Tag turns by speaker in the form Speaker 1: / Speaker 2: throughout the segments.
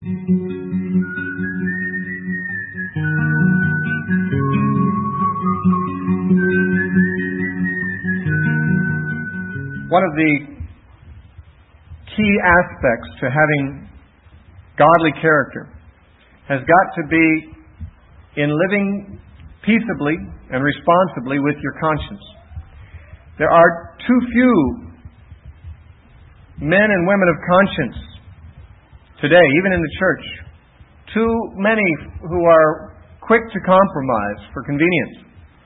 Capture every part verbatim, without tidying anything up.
Speaker 1: One of the key aspects to having godly character has got to be in living peaceably and responsibly with your conscience. There are too few men and women of conscience today, even in the church. Too many who are quick to compromise for convenience.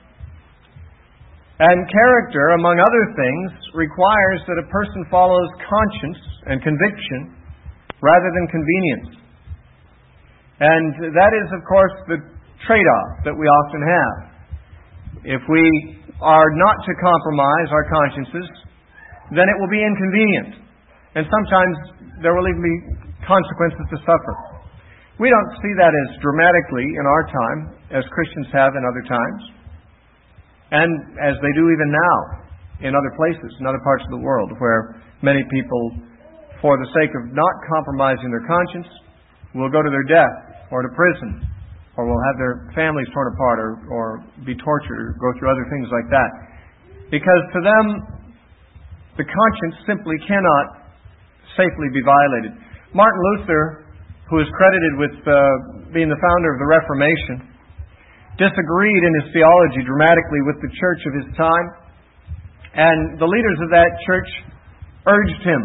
Speaker 1: And character, among other things, requires that a person follows conscience and conviction rather than convenience. And that is, of course, the trade-off that we often have. If we are not to compromise our consciences, then it will be inconvenient. And sometimes there will even be consequences to suffer. We don't see that as dramatically in our time as Christians have in other times, and as they do even now in other places, in other parts of the world, where many people, for the sake of not compromising their conscience, will go to their death or to prison, or will have their families torn apart, or, or be tortured, or go through other things like that. Because to them, the conscience simply cannot safely be violated. Martin Luther, who is credited with uh, being the founder of the Reformation, disagreed in his theology dramatically with the church of his time, and the leaders of that church urged him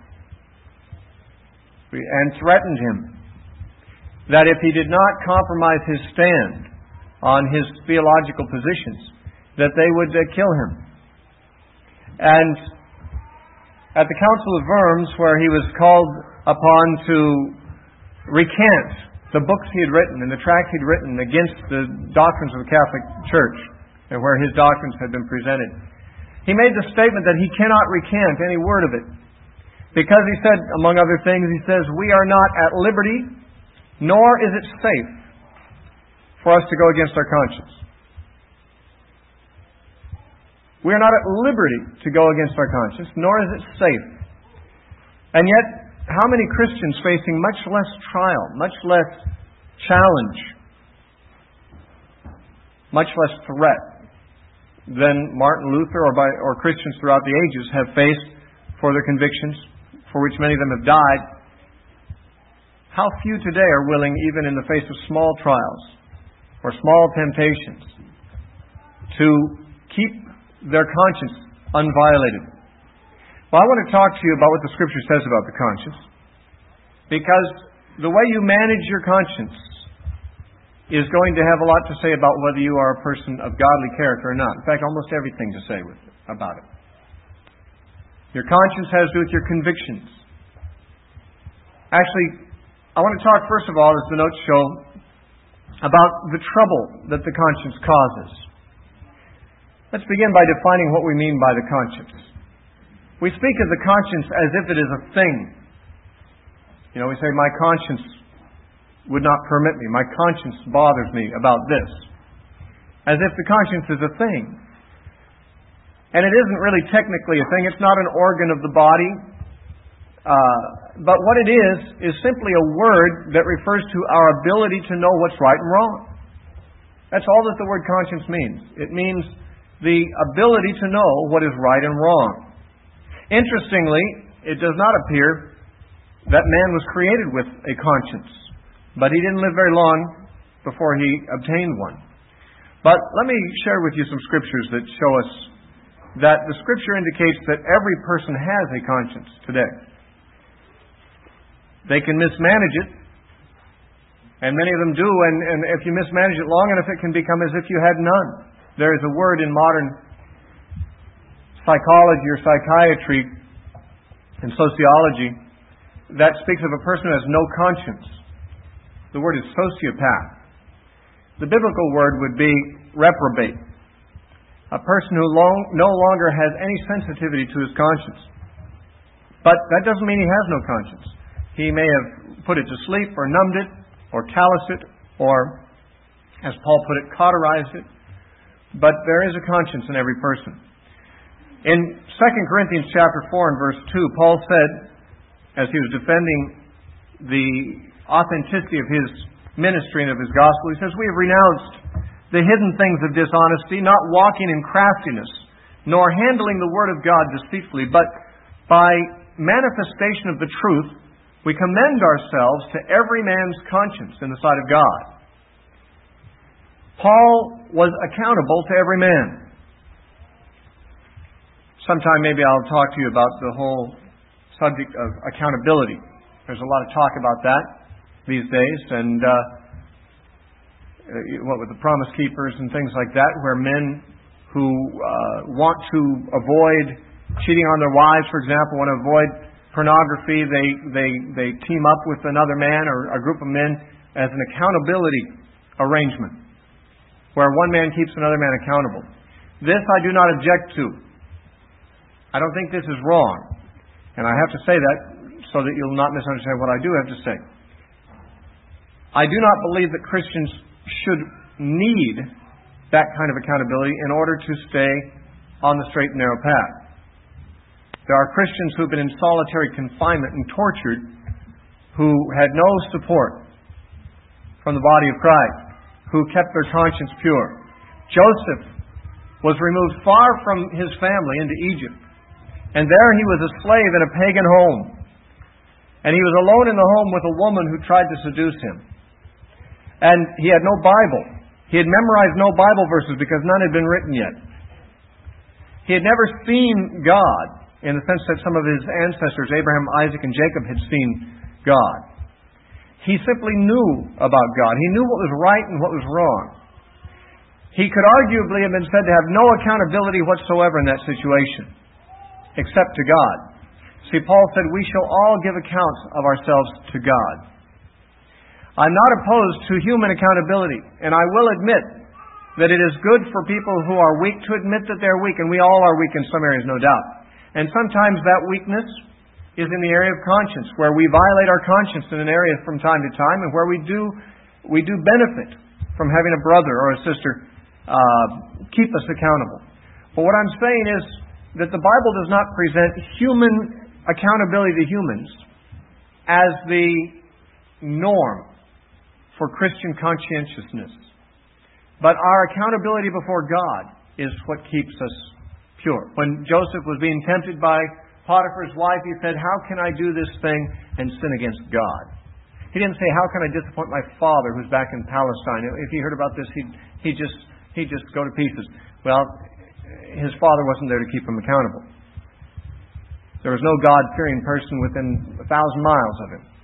Speaker 1: and threatened him that if he did not compromise his stand on his theological positions, that they would uh, kill him. And at the Council of Worms, where he was called upon to recant the books he had written and the tracts he had written against the doctrines of the Catholic Church, and where his doctrines had been presented, he made the statement that he cannot recant any word of it. Because he said, among other things, he says, "We are not at liberty, nor is it safe for us to go against our conscience." We are not at liberty to go against our conscience, nor is it safe. And yet, how many Christians facing much less trial, much less challenge, much less threat than Martin Luther or, by, or Christians throughout the ages have faced for their convictions, for which many of them have died? How few today are willing, even in the face of small trials or small temptations, to keep their conscience unviolated? Well, I want to talk to you about what the Scripture says about the conscience, because the way you manage your conscience is going to have a lot to say about whether you are a person of godly character or not. In fact, almost everything to say with it, about it. Your conscience has to do with your convictions. Actually, I want to talk first of all, as the notes show, about the trouble that the conscience causes. Let's begin by defining what we mean by the conscience. We speak of the conscience as if it is a thing. You know, we say, "My conscience would not permit me. My conscience bothers me about this." As if the conscience is a thing. And it isn't really technically a thing. It's not an organ of the body. Uh, but what it is, is simply a word that refers to our ability to know what's right and wrong. That's all that the word conscience means. It means the ability to know what is right and wrong. Interestingly, it does not appear that man was created with a conscience, but he didn't live very long before he obtained one. But let me share with you some scriptures that show us that the Scripture indicates that every person has a conscience today. They can mismanage it, and many of them do, and, and if you mismanage it long enough, it can become as if you had none. There is a word in modern psychology or psychiatry and sociology that speaks of a person who has no conscience. The word is sociopath. The biblical word would be reprobate. A person who long, no longer has any sensitivity to his conscience. But that doesn't mean he has no conscience. He may have put it to sleep or numbed it or calloused it or, as Paul put it, cauterized it. But there is a conscience in every person. In Second Corinthians chapter four and verse two, Paul said, as he was defending the authenticity of His ministry and of His gospel. He says, we have renounced the hidden things of dishonesty, not walking in craftiness, nor handling the word of God deceitfully, but by manifestation of the truth, we commend ourselves to every man's conscience in the sight of God. Paul was accountable to every man. Sometime maybe I'll talk to you about the whole subject of accountability. There's a lot of talk about that these days, and uh, what with the Promise Keepers and things like that, where men who uh, want to avoid cheating on their wives, for example, want to avoid pornography, they, they, they team up with another man or a group of men as an accountability arrangement, where one man keeps another man accountable. This I do not object to. I don't think this is wrong. And I have to say that so that you'll not misunderstand what I do have to say. I do not believe that Christians should need that kind of accountability in order to stay on the straight and narrow path. There are Christians who have been in solitary confinement and tortured who had no support from the body of Christ, who kept their conscience pure. Joseph was removed far from his family into Egypt, and there he was a slave in a pagan home. And he was alone in the home with a woman who tried to seduce him. And he had no Bible. He had memorized no Bible verses because none had been written yet. He had never seen God in the sense that some of his ancestors, Abraham, Isaac, and Jacob, had seen God. He simply knew about God. He knew what was right and what was wrong. He could arguably have been said to have no accountability whatsoever in that situation, except to God. See, Paul said, we shall all give accounts of ourselves to God. I'm not opposed to human accountability, and I will admit that it is good for people who are weak to admit that they're weak, and we all are weak in some areas, no doubt. And sometimes that weakness is in the area of conscience, where we violate our conscience in an area from time to time, and where we do we do benefit from having a brother or a sister uh, keep us accountable. But what I'm saying is that the Bible does not present human accountability to humans as the norm for Christian conscientiousness. But our accountability before God is what keeps us pure. When Joseph was being tempted by Potiphar's wife, he said, how can I do this thing and sin against God? He didn't say, how can I disappoint my father who's back in Palestine? If he heard about this, he'd, he'd, just, he'd just go to pieces. Well, his father wasn't there to keep him accountable. There was no God-fearing person within a thousand miles of him.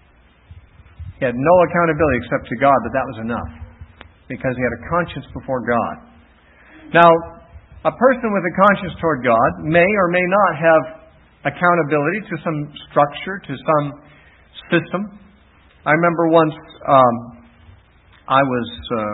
Speaker 1: He had no accountability except to God, but that was enough, because he had a conscience before God. Now, a person with a conscience toward God may or may not have accountability to some structure, to some system. I remember once um, I was uh,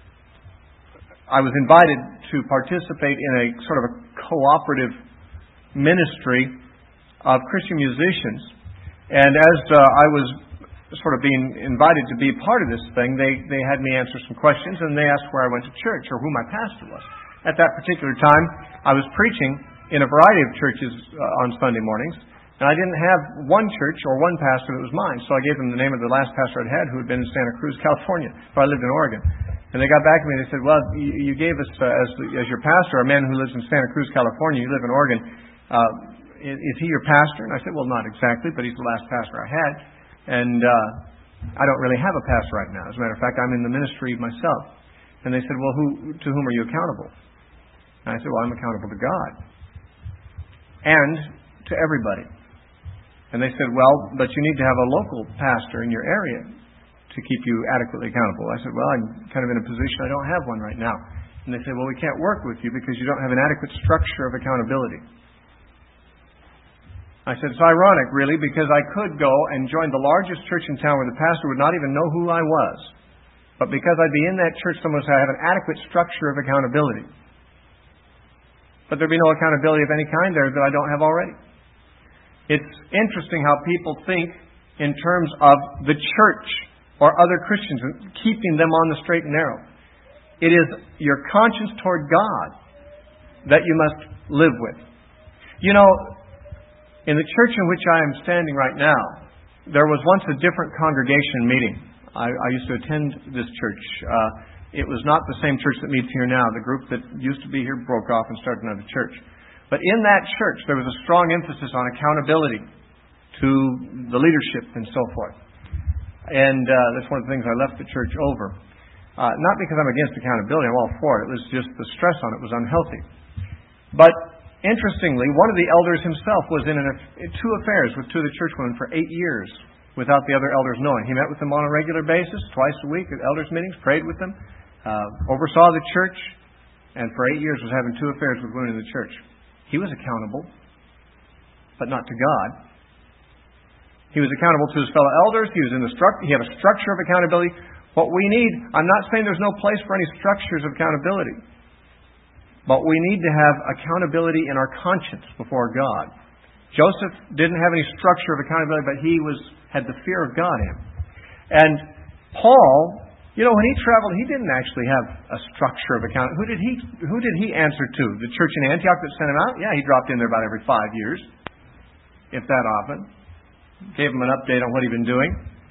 Speaker 1: I was invited to participate in a sort of a cooperative ministry of Christian musicians, and as uh, I was sort of being invited to be a part of this thing, they, they had me answer some questions, and they asked where I went to church or who my pastor was. At that particular time, I was preaching in a variety of churches uh, on Sunday mornings, and I didn't have one church or one pastor that was mine, so I gave them the name of the last pastor I'd had, who had been in Santa Cruz, California, but I lived in Oregon. And they got back to me and they said, well, you, you gave us uh, as, the, as your pastor a man who lives in Santa Cruz, California. You live in Oregon. Uh, is, is he your pastor? And I said, well, not exactly, but he's the last pastor I had. And uh, I don't really have a pastor right now. As a matter of fact, I'm in the ministry myself. And they said, well, who to whom are you accountable? And I said, well, I'm accountable to God. And to everybody. And they said, well, but you need to have a local pastor in your area to keep you adequately accountable. I said, well, I'm kind of in a position I don't have one right now. And they said, well, we can't work with you because you don't have an adequate structure of accountability. I said, it's ironic, really, because I could go and join the largest church in town where the pastor would not even know who I was. But because I'd be in that church, someone would say I have an adequate structure of accountability. But there'd be no accountability of any kind there that I don't have already. It's interesting how people think in terms of the church or other Christians, keeping them on the straight and narrow. It is your conscience toward God that you must live with. You know, in the church in which I am standing right now, there was once a different congregation meeting. I, I used to attend this church. Uh, it was not the same church that meets here now. The group that used to be here broke off and started another church. But in that church, there was a strong emphasis on accountability to the leadership and so forth. And uh, that's one of the things I left the church over. Uh, not because I'm against accountability, I'm all for it. It was just the stress on it was unhealthy. But interestingly, one of the elders himself was in, an, in two affairs with two of the church women for eight years without the other elders knowing. He met with them on a regular basis, twice a week at elders' meetings, prayed with them, uh, oversaw the church, and for eight years was having two affairs with women in the church. He was accountable, but not to God. He was accountable to his fellow elders. He was in the stru- He had a structure of accountability. What we need, I'm not saying there's no place for any structures of accountability, but we need to have accountability in our conscience before God. Joseph didn't have any structure of accountability, but he was had the fear of God in him. And Paul, you know, when he traveled, he didn't actually have a structure of accountability. Who did he Who did he answer to? The church in Antioch that sent him out? Yeah, he dropped in there about every five years, if that often. Gave him an update on what he'd been doing.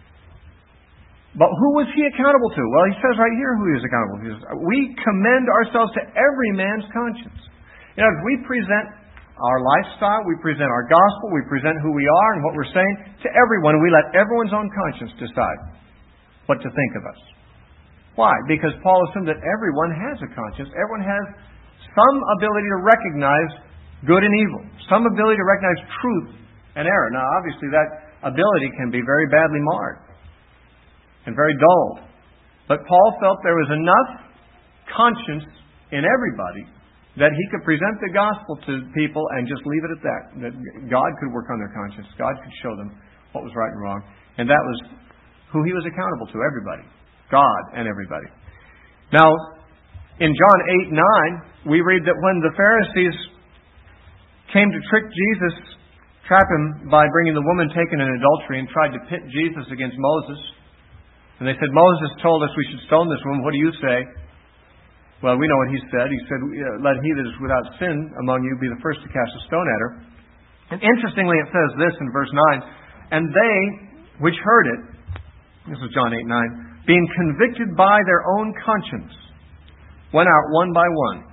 Speaker 1: But who was he accountable to? Well, he says right here who he was accountable to. He says, we commend ourselves to every man's conscience. You know, if we present our lifestyle, we present our gospel, we present who we are and what we're saying to everyone, we let everyone's own conscience decide what to think of us. Why? Because Paul assumed that everyone has a conscience. Everyone has some ability to recognize good and evil, some ability to recognize truth and error. Now, obviously, that ability can be very badly marred and very dulled. But Paul felt there was enough conscience in everybody that he could present the gospel to people and just leave it at that. That God could work on their conscience. God could show them what was right and wrong. And that was who he was accountable to, everybody. God and everybody. Now, in John eight nine, we read that when the Pharisees came to trick Jesus, trap him by bringing the woman taken in adultery and tried to pit Jesus against Moses, and they said, Moses told us we should stone this woman. What do you say? Well, we know what he said. He said, let he that is without sin among you be the first to cast a stone at her. And interestingly, it says this in verse nine, and they which heard it, this is John eight nine, being convicted by their own conscience, went out one by one.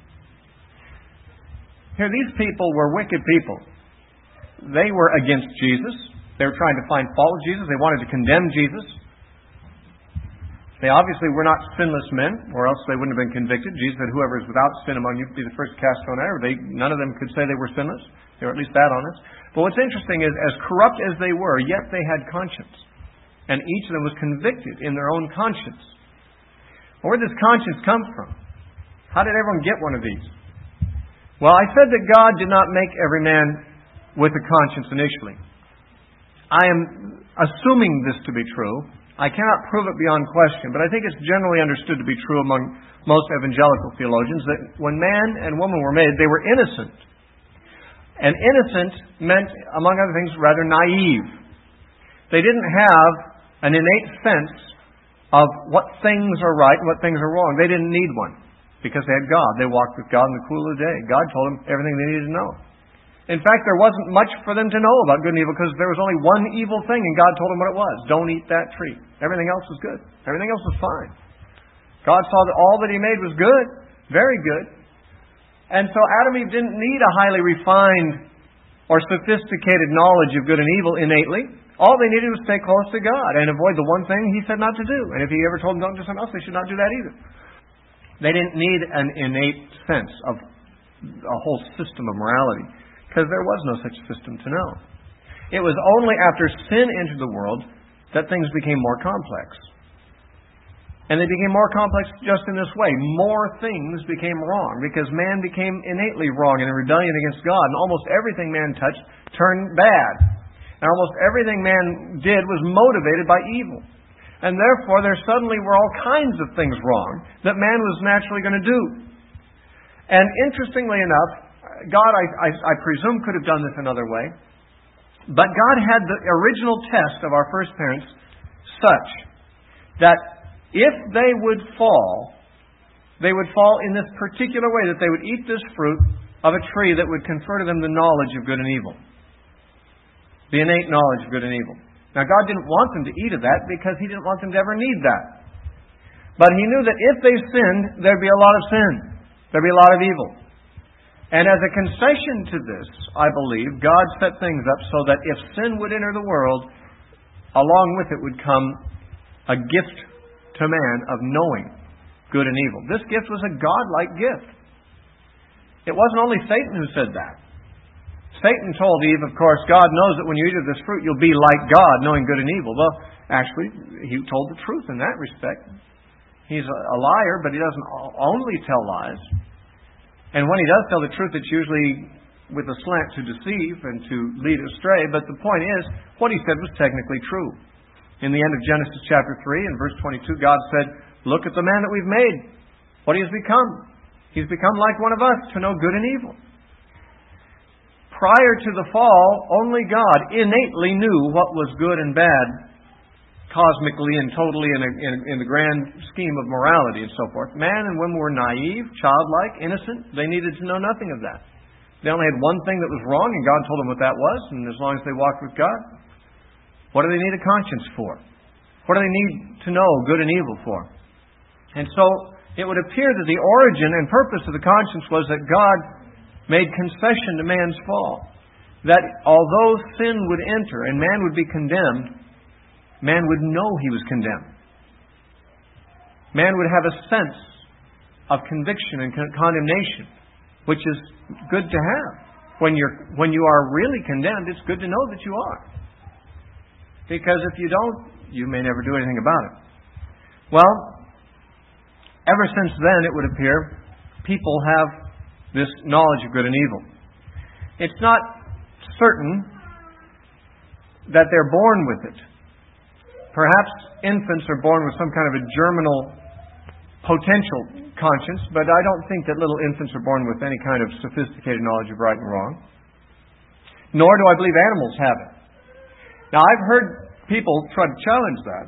Speaker 1: Here, these people were wicked people. They were against Jesus. They were trying to find fault with Jesus. They wanted to condemn Jesus. They obviously were not sinless men, or else they wouldn't have been convicted. Jesus said, whoever is without sin among you be the first to cast stone at her. They, none of them could say they were sinless. They were at least that honest. But what's interesting is, as corrupt as they were, yet they had conscience. And each of them was convicted in their own conscience. Well, where did this conscience come from? How did everyone get one of these? Well, I said that God did not make every man with a conscience initially. I am assuming this to be true. I cannot prove it beyond question, but I think it's generally understood to be true among most evangelical theologians that when man and woman were made, they were innocent. And innocent meant, among other things, rather naive. They didn't have an innate sense of what things are right and what things are wrong. They didn't need one because they had God. They walked with God in the cool of the day. God told them everything they needed to know. In fact, there wasn't much for them to know about good and evil because there was only one evil thing and God told them what it was. Don't eat that tree. Everything else was good. Everything else was fine. God saw that all that He made was good. Very good. And so Adam and Eve didn't need a highly refined or sophisticated knowledge of good and evil innately. All they needed was stay close to God and avoid the one thing He said not to do. And if He ever told them don't do something else, they should not do that either. They didn't need an innate sense of a whole system of morality, because there was no such system to know. It was only after sin entered the world that things became more complex. And they became more complex just in this way. More things became wrong because man became innately wrong and in rebellion against God. And almost everything man touched turned bad. And almost everything man did was motivated by evil. And therefore there suddenly were all kinds of things wrong that man was naturally going to do. And interestingly enough, God, I, I, I presume, could have done this another way. But God had the original test of our first parents such that if they would fall, they would fall in this particular way, that they would eat this fruit of a tree that would confer to them the knowledge of good and evil. The innate knowledge of good and evil. Now, God didn't want them to eat of that because He didn't want them to ever need that. But He knew that if they sinned, there'd be a lot of sin. There'd be a lot of evil. And as a concession to this, I believe, God set things up so that if sin would enter the world, along with it would come a gift to man of knowing good and evil. This gift was a God-like gift. It wasn't only Satan who said that. Satan told Eve, of course, God knows that when you eat of this fruit, you'll be like God, knowing good and evil. Well, actually, he told the truth in that respect. He's a liar, but he doesn't only tell lies. And when he does tell the truth, it's usually with a slant to deceive and to lead astray. But the point is, what he said was technically true. In the end of Genesis chapter three, in verse twenty-two, God said, "Look at the man that we've made. What he has become. He's become like one of us, to know good and evil." Prior to the fall, only God innately knew what was good and bad, cosmically and totally in, a, in, in the grand scheme of morality and so forth. Man and women were naive, childlike, innocent. They needed to know nothing of that. They only had one thing that was wrong, and God told them what that was, and as long as they walked with God, what do they need a conscience for? What do they need to know good and evil for? And so, it would appear that the origin and purpose of the conscience was that God made concession to man's fall. That although sin would enter and man would be condemned, man would know he was condemned. Man would have a sense of conviction and condemnation, which is good to have. When you're when you are really condemned, it's good to know that you are. Because if you don't, you may never do anything about it. Well, ever since then, it would appear, people have this knowledge of good and evil. It's not certain that they're born with it. Perhaps infants are born with some kind of a germinal potential conscience, but I don't think that little infants are born with any kind of sophisticated knowledge of right and wrong. Nor do I believe animals have it. Now, I've heard people try to challenge that.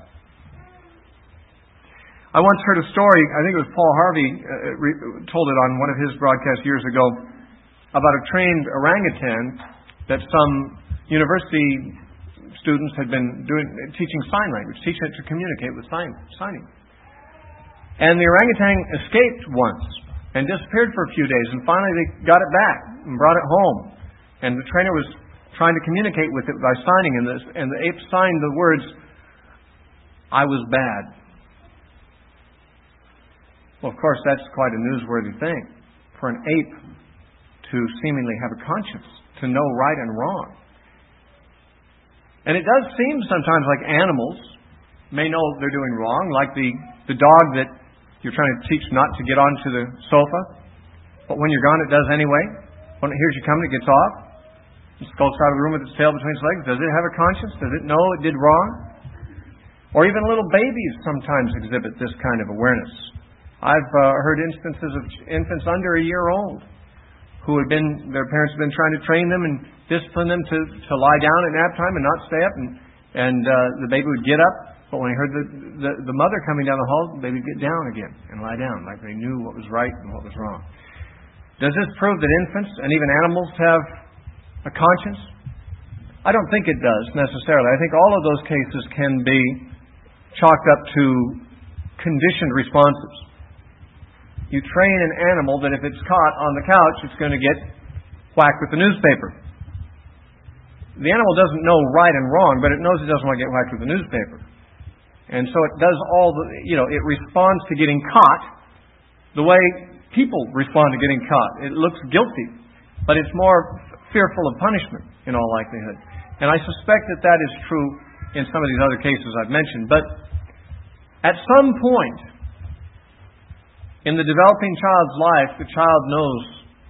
Speaker 1: I once heard a story, I think it was Paul Harvey uh, re- told it on one of his broadcasts years ago, about a trained orangutan that some university students had been doing, teaching sign language, teaching it to communicate with sign, signing. And the orangutan escaped once and disappeared for a few days, and finally they got it back and brought it home. And the trainer was trying to communicate with it by signing, and the, and the ape signed the words, "I was bad." Well, of course, that's quite a newsworthy thing for an ape to seemingly have a conscience, to know right and wrong. And it does seem sometimes like animals may know they're doing wrong, like the, the dog that you're trying to teach not to get onto the sofa, but when you're gone, it does anyway. When it hears you coming, it gets off. It skulks out of the room with its tail between its legs. Does it have a conscience? Does it know it did wrong? Or even little babies sometimes exhibit this kind of awareness. I've uh, heard instances of infants under a year old who had been, their parents had been trying to train them and discipline them to, to lie down at nap time and not stay up, and, and uh, the baby would get up, but when he heard the, the, the mother coming down the hall, the baby would get down again and lie down, like they knew what was right and what was wrong. Does this prove that infants and even animals have a conscience? I don't think it does necessarily. I think all of those cases can be chalked up to conditioned responses. You train an animal that if it's caught on the couch, it's going to get whacked with the newspaper. The animal doesn't know right and wrong, but it knows it doesn't want to get whacked with the newspaper. And so it does all the, you know, it responds to getting caught the way people respond to getting caught. It looks guilty, but it's more fearful of punishment in all likelihood. And I suspect that that is true in some of these other cases I've mentioned. But at some point in the developing child's life, the child knows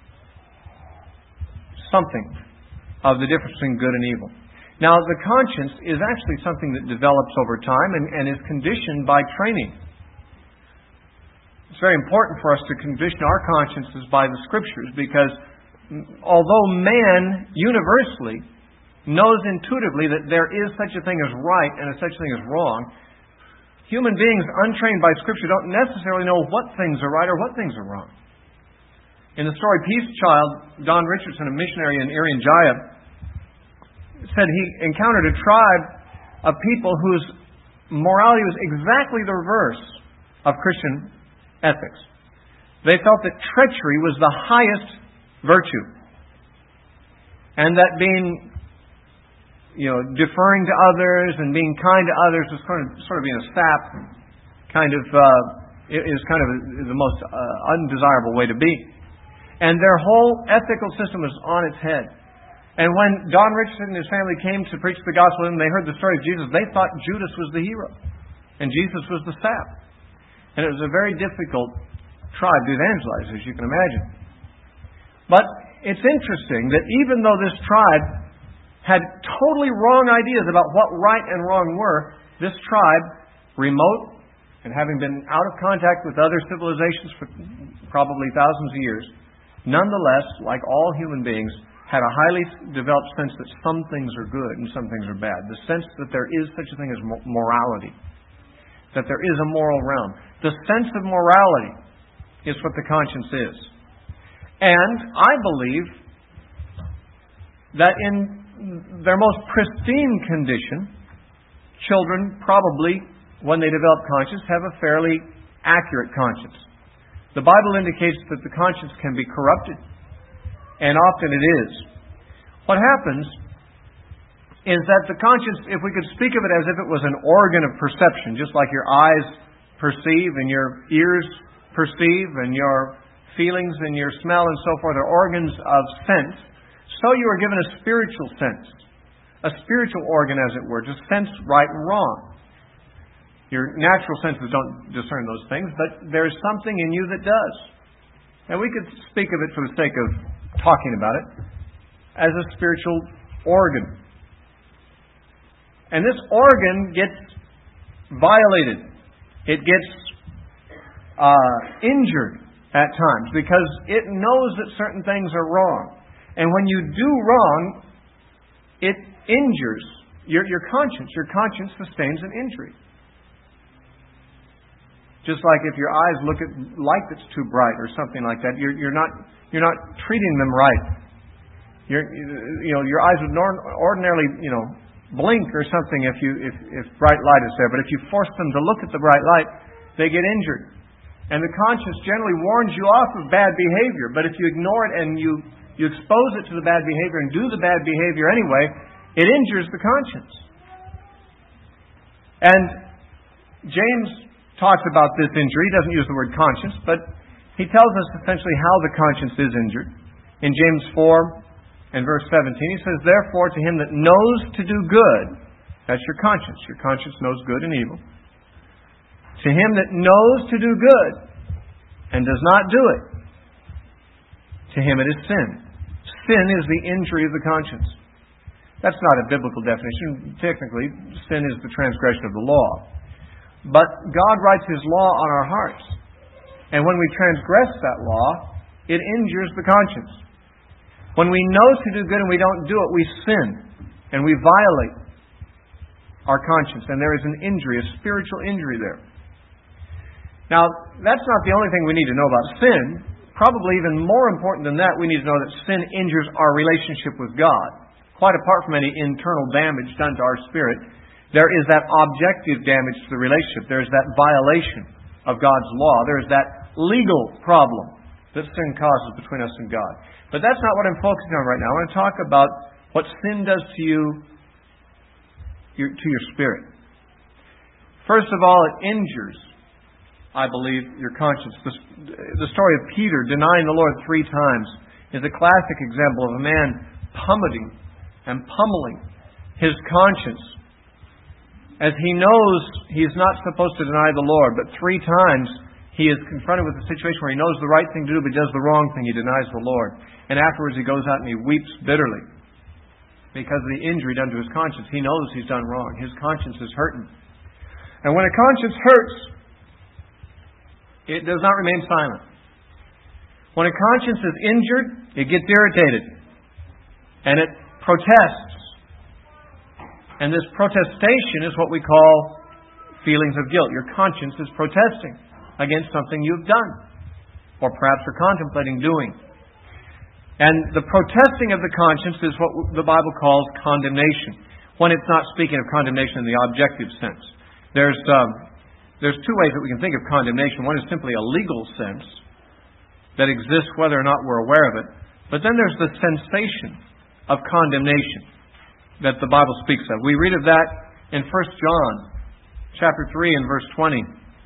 Speaker 1: something of the difference between good and evil. Now, the conscience is actually something that develops over time and, and is conditioned by training. It's very important for us to condition our consciences by the Scriptures, because although man universally knows intuitively that there is such a thing as right and such a thing as wrong, human beings untrained by Scripture don't necessarily know what things are right or what things are wrong. In the story Peace Child, Don Richardson, a missionary in Irian Jaya, said he encountered a tribe of people whose morality was exactly the reverse of Christian ethics. They felt that treachery was the highest virtue. And that being, you know, deferring to others and being kind to others was kind of, sort of being a sap, kind of, uh, is kind of the most uh, undesirable way to be. And their whole ethical system was on its head. And when Don Richardson and his family came to preach the gospel and they heard the story of Jesus, they thought Judas was the hero and Jesus was the sap. And it was a very difficult tribe to evangelize, as you can imagine. But it's interesting that even though this tribe had totally wrong ideas about what right and wrong were, this tribe, remote and having been out of contact with other civilizations for probably thousands of years, nonetheless, like all human beings, had a highly developed sense that some things are good and some things are bad. The sense that there is such a thing as morality. That there is a moral realm. The sense of morality is what the conscience is. And I believe that in their most pristine condition, children probably, when they develop conscience, have a fairly accurate conscience. The Bible indicates that the conscience can be corrupted. And often it is. What happens is that the conscience, if we could speak of it as if it was an organ of perception, just like your eyes perceive and your ears perceive and your feelings and your smell and so forth are organs of sense, so you are given a spiritual sense. A spiritual organ, as it were, to sense right and wrong. Your natural senses don't discern those things, but there is something in you that does. And we could speak of it for the sake of talking about it as a spiritual organ. And this organ gets violated. It gets uh, injured at times because it knows that certain things are wrong. And when you do wrong, it injures your, your conscience. Your conscience sustains an injury. Just like if your eyes look at light that's too bright or something like that, you're, you're not you're not treating them right. You're, you know, your eyes would ordinarily, you know, blink or something if you if, if bright light is there. But if you force them to look at the bright light, they get injured. And the conscience generally warns you off of bad behavior. But if you ignore it and you, you expose it to the bad behavior and do the bad behavior anyway, it injures the conscience. And James talks about this injury. He doesn't use the word conscience, but he tells us essentially how the conscience is injured. In James four and verse seventeen, he says, "Therefore to him that knows to do good," that's your conscience. Your conscience knows good and evil. "To him that knows to do good and does not do it, to him it is sin." Sin is the injury of the conscience. That's not a biblical definition. Technically, sin is the transgression of the law. But God writes His law on our hearts. And when we transgress that law, it injures the conscience. When we know to do good and we don't do it, we sin. And we violate our conscience. And there is an injury, a spiritual injury there. Now, that's not the only thing we need to know about sin. Probably even more important than that, we need to know that sin injures our relationship with God. Quite apart from any internal damage done to our spirit, there is that objective damage to the relationship. There is that violation of God's law. There is that legal problem that sin causes between us and God. But that's not what I'm focusing on right now. I want to talk about what sin does to you, your, to your spirit. First of all, it injures, I believe, your conscience. The, the story of Peter denying the Lord three times is a classic example of a man pummeling and pummeling his conscience, as he knows he's not supposed to deny the Lord, but three times he is confronted with a situation where he knows the right thing to do, but does the wrong thing. He denies the Lord. And afterwards he goes out and he weeps bitterly because of the injury done to his conscience. He knows he's done wrong. His conscience is hurting. And when a conscience hurts, it does not remain silent. When a conscience is injured, it gets irritated. And it protests. And this protestation is what we call feelings of guilt. Your conscience is protesting against something you've done, or perhaps are contemplating doing. And the protesting of the conscience is what the Bible calls condemnation. when it's not speaking of condemnation in the objective sense. There's, um, there's two ways that we can think of condemnation. One is simply a legal sense that exists whether or not we're aware of it. But then there's the sensation of condemnation that the Bible speaks of. We read of that in First John chapter three and verse twenty.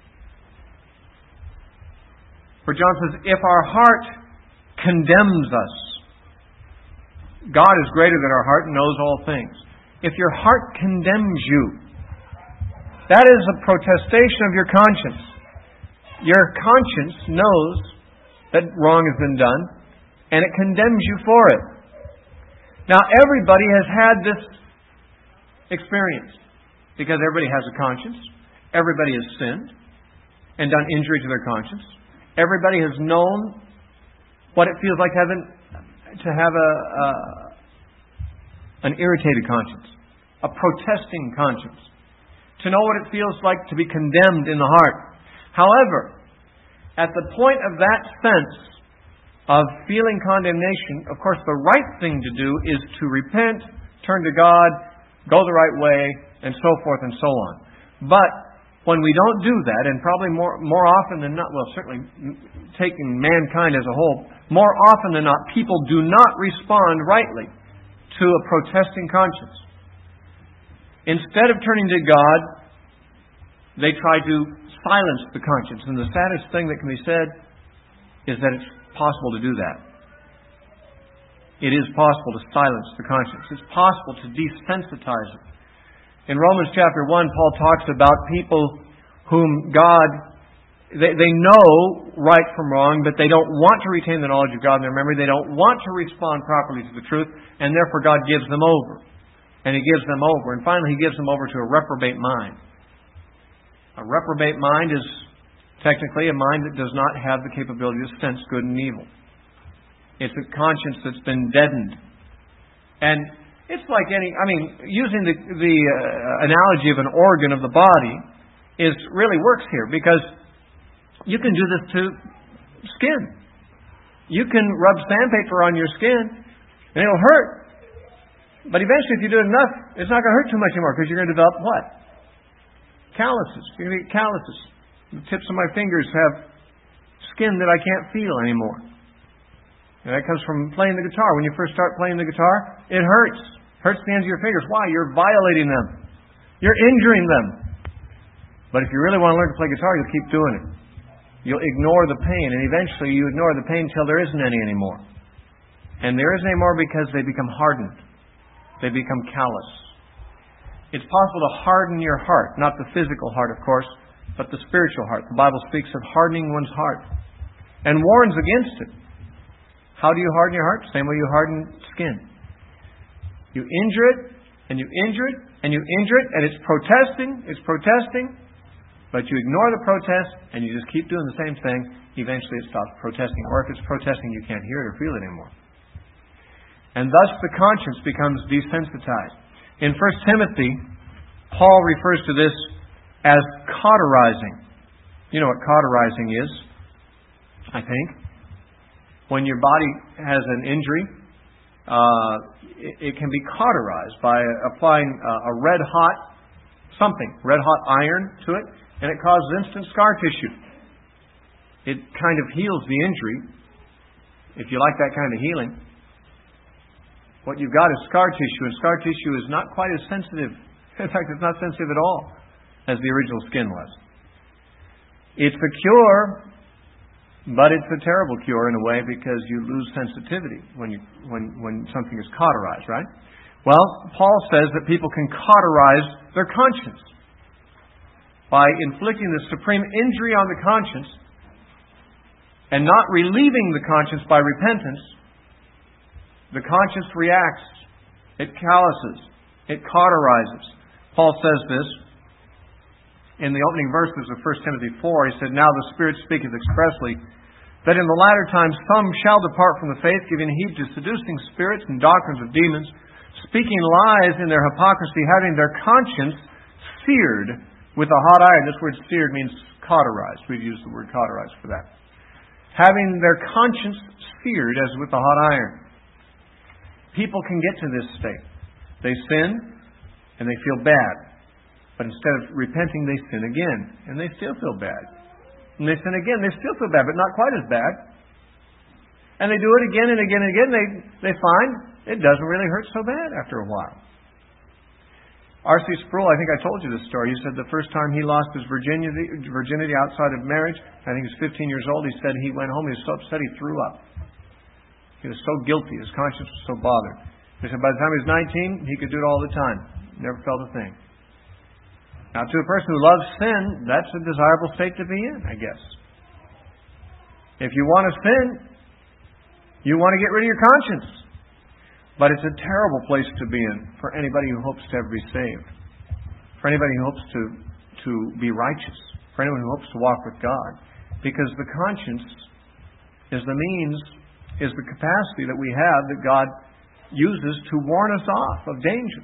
Speaker 1: Where John says, if our heart condemns us, God is greater than our heart and knows all things. If your heart condemns you, that is a protestation of your conscience. Your conscience knows that wrong has been done, and it condemns you for it. Now, everybody has had this experience, because everybody has a conscience. Everybody has sinned and done injury to their conscience. Everybody has known what it feels like to have an, to have a, a an irritated conscience, a protesting conscience, to know what it feels like to be condemned in the heart. However, at the point of that sense of feeling condemnation, of course, the right thing to do is to repent, turn to God, go the right way, and so forth and so on. But when we don't do that, and probably more more often than not, well, certainly taking mankind as a whole, more often than not, people do not respond rightly to a protesting conscience. Instead of turning to God, they try to silence the conscience. And the saddest thing that can be said is that it's possible to do that. It is possible to silence the conscience. It's possible to desensitize it. In Romans chapter one, Paul talks about people whom God, they, they know right from wrong, but they don't want to retain the knowledge of God in their memory. They don't want to respond properly to the truth, and therefore God gives them over. And He gives them over. And finally, He gives them over to a reprobate mind. A reprobate mind is technically a mind that does not have the capability to sense good and evil. It's a conscience that's been deadened. And it's like any, I mean, using the, the uh, analogy of an organ of the body is really works here, because you can do this to skin. You can rub sandpaper on your skin and it'll hurt. But eventually, if you do it enough, it's not going to hurt too much anymore, because you're going to develop what? Calluses. You're going to get calluses. The tips of my fingers have skin that I can't feel anymore. And that comes from playing the guitar. When you first start playing the guitar, it hurts. Hurts the ends of your fingers. Why? You're violating them. You're injuring them. But if you really want to learn to play guitar, you'll keep doing it. You'll ignore the pain, and eventually you ignore the pain until there isn't any anymore. And there isn't any more because they become hardened. They become callous. It's possible to harden your heart, not the physical heart, of course, but the spiritual heart. The Bible speaks of hardening one's heart and warns against it. How do you harden your heart? Same way you harden skin. You injure it, and you injure it, and you injure it, and it's protesting, it's protesting, but you ignore the protest, and you just keep doing the same thing. Eventually it stops protesting. Or if it's protesting, you can't hear it or feel it anymore. And thus the conscience becomes desensitized. In First Timothy, Paul refers to this as cauterizing. You know what cauterizing is, I think. When your body has an injury, uh, it, it can be cauterized by applying uh, a red-hot something, red-hot iron to it, and it causes instant scar tissue. It kind of heals the injury, if you like that kind of healing. What you've got is scar tissue, and scar tissue is not quite as sensitive. In fact, it's not sensitive at all as the original skin was. It's a cure, but it's a terrible cure in a way, because you lose sensitivity when you when when something is cauterized, right? Well, Paul says that people can cauterize their conscience by inflicting the supreme injury on the conscience and not relieving the conscience by repentance. The conscience reacts. It calluses. It cauterizes. Paul says this in the opening verses of First Timothy four. He said, "Now the Spirit speaketh expressly that in the latter times some shall depart from the faith, giving heed to seducing spirits and doctrines of demons, speaking lies in their hypocrisy, having their conscience seared with a hot iron." This word seared means cauterized. We've used the word cauterized for that. Having their conscience seared as with a hot iron. People can get to this state. They sin. and they feel bad. But instead of repenting, they sin again, and they still feel bad. And they sin again, they still feel bad, but not quite as bad. And they do it again and again and again. They, they find it doesn't really hurt so bad after a while. R C Sproul, I think I told you this story. He said the first time he lost his virginity, virginity outside of marriage, I think he was fifteen years old, he said he went home, he was so upset he threw up. He was so guilty, his conscience was so bothered. He said by the time he was nineteen, he could do it all the time. Never felt a thing. Now, to a person who loves sin, that's a desirable state to be in, I guess. If you want to sin, you want to get rid of your conscience. But it's a terrible place to be in for anybody who hopes to ever be saved. For anybody who hopes to, to be righteous. For anyone who hopes to walk with God. Because the conscience is the means, is the capacity that we have that God uses to warn us off of danger.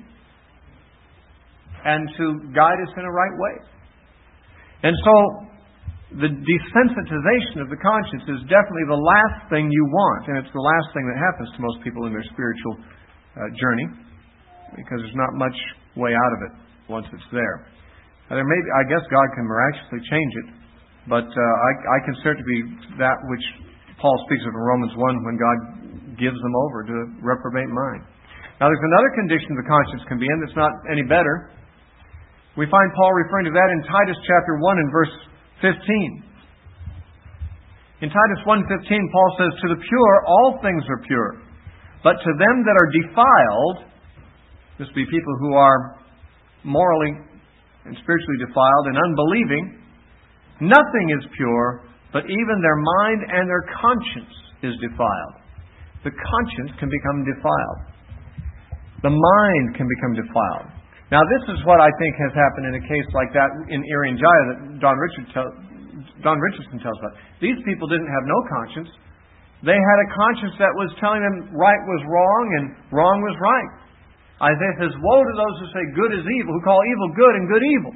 Speaker 1: And to guide us in a right way. And so, the desensitization of the conscience is definitely the last thing you want. And it's the last thing that happens to most people in their spiritual uh, journey. Because there's not much way out of it once it's there. Now, there may be, I guess God can miraculously change it. But uh, I, I consider it to be that which Paul speaks of in Romans one when God gives them over to a reprobate mind. Now there's another condition the conscience can be in that's not any better. We find Paul referring to that in Titus chapter one and verse fifteen. In Titus one fifteen, Paul says, "To the pure all things are pure, but to them that are defiled," this would be people who are morally and spiritually defiled and unbelieving, "nothing is pure, but even their mind and their conscience is defiled." The conscience can become defiled. The mind can become defiled. Now, this is what I think has happened in a case like that in Irian Jaya that Don, Richard tell, Don Richardson tells about. These people didn't have no conscience. They had a conscience that was telling them right was wrong and wrong was right. Isaiah says, "Woe to those who say good is evil, who call evil good and good evil."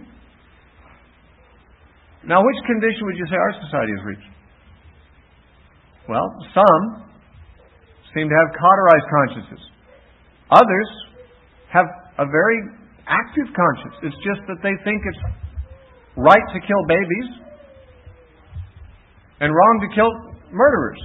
Speaker 1: Now, which condition would you say our society has reached? Well, some seem to have cauterized consciences. Others have a very active conscience. It's just that they think it's right to kill babies and wrong to kill murderers.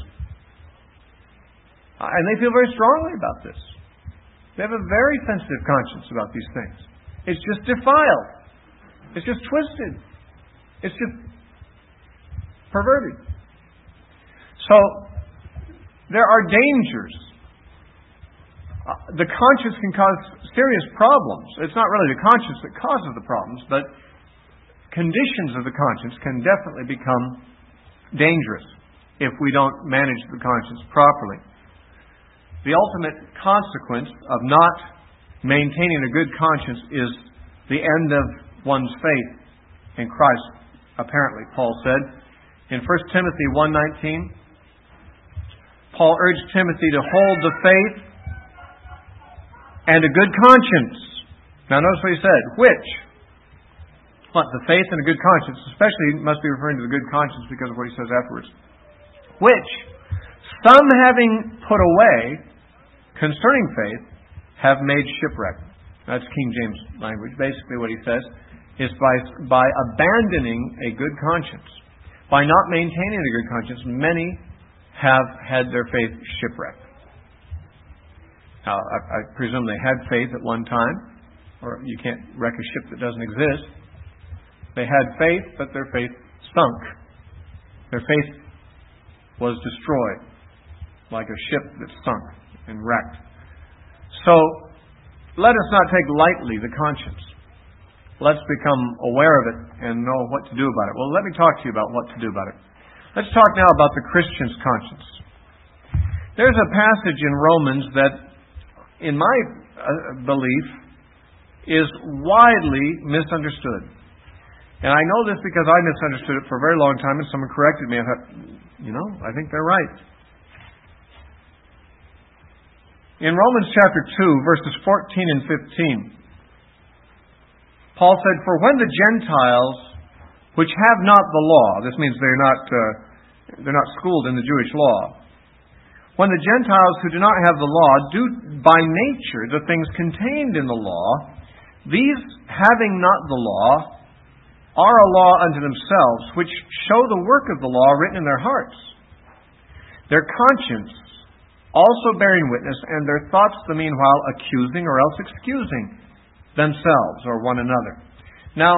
Speaker 1: And they feel very strongly about this. They have a very sensitive conscience about these things. It's just defiled. It's just twisted. It's just perverted. So, there are dangers. Uh, the conscience can cause serious problems. It's not really the conscience that causes the problems, but conditions of the conscience can definitely become dangerous if we don't manage the conscience properly. The ultimate consequence of not maintaining a good conscience is the end of one's faith in Christ. Apparently, Paul said in First Timothy one nineteen, Paul urged Timothy to hold the faith and a good conscience. Now notice what he said. Which? What? The faith and a good conscience. Especially must be referring to the good conscience because of what he says afterwards. Which, some having put away concerning faith, have made shipwreck. That's King James language. Basically what he says is by, by abandoning a good conscience, by not maintaining a good conscience, many have had their faith shipwrecked. Now, I, I presume they had faith at one time, or you can't wreck a ship that doesn't exist. They had faith, but their faith sunk. Their faith was destroyed, like a ship that sunk and wrecked. So, let us not take lightly the conscience. Let's become aware of it and know what to do about it. Well, let me talk to you about what to do about it. Let's talk now about the Christian's conscience. There's a passage in Romans that, in my uh, belief, is widely misunderstood. And I know this because I misunderstood it for a very long time, and someone corrected me. I thought, you know, I think they're right. In Romans chapter two, verses fourteen and fifteen, Paul said, "For when the Gentiles, which have not the law," this means they're not uh, they're not schooled in the Jewish law, "when the Gentiles who do not have the law do by nature the things contained in the law, These, having not the law, are a law unto themselves, which show the work of the law written in their hearts, their conscience also bearing witness, and their thoughts the meanwhile accusing or else excusing themselves or one another. Now,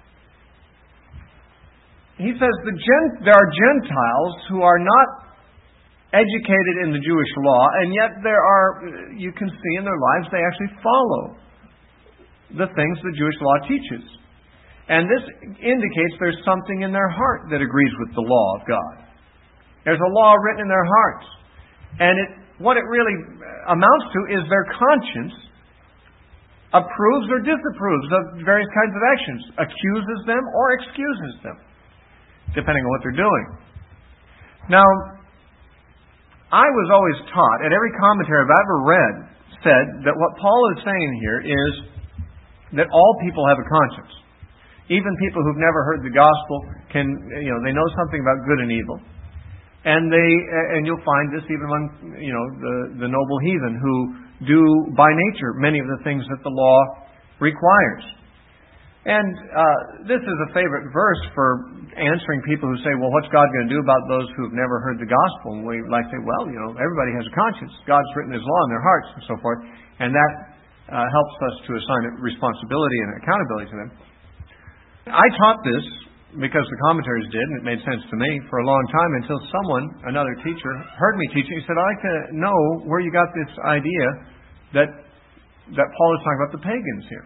Speaker 1: he says the Gent- there are Gentiles who are not educated in the Jewish law, and yet there are, you can see in their lives, they actually follow the things the Jewish law teaches. And this indicates there's something in their heart that agrees with the law of God. There's a law written in their hearts. And it, what it really amounts to is their conscience approves or disapproves of various kinds of actions, accuses them or excuses them, depending on what they're doing. Now, I was always taught, at every commentary I've ever read, said that what Paul is saying here is that all people have a conscience. Even people who've never heard the gospel can, you know, they know something about good and evil. And they, and you'll find this even among, you know, the, the noble heathen who do by nature many of the things that the law requires. And uh, this is a favorite verse for answering people who say, well, what's God going to do about those who have never heard the gospel? And we like to say, well, you know, everybody has a conscience. God's written His law in their hearts and so forth. And that uh, helps us to assign responsibility and accountability to them. I taught this because the commentaries did, and it made sense to me for a long time until someone, another teacher, heard me teaching. He said, I'd like to know where you got this idea that that Paul is talking about the pagans here.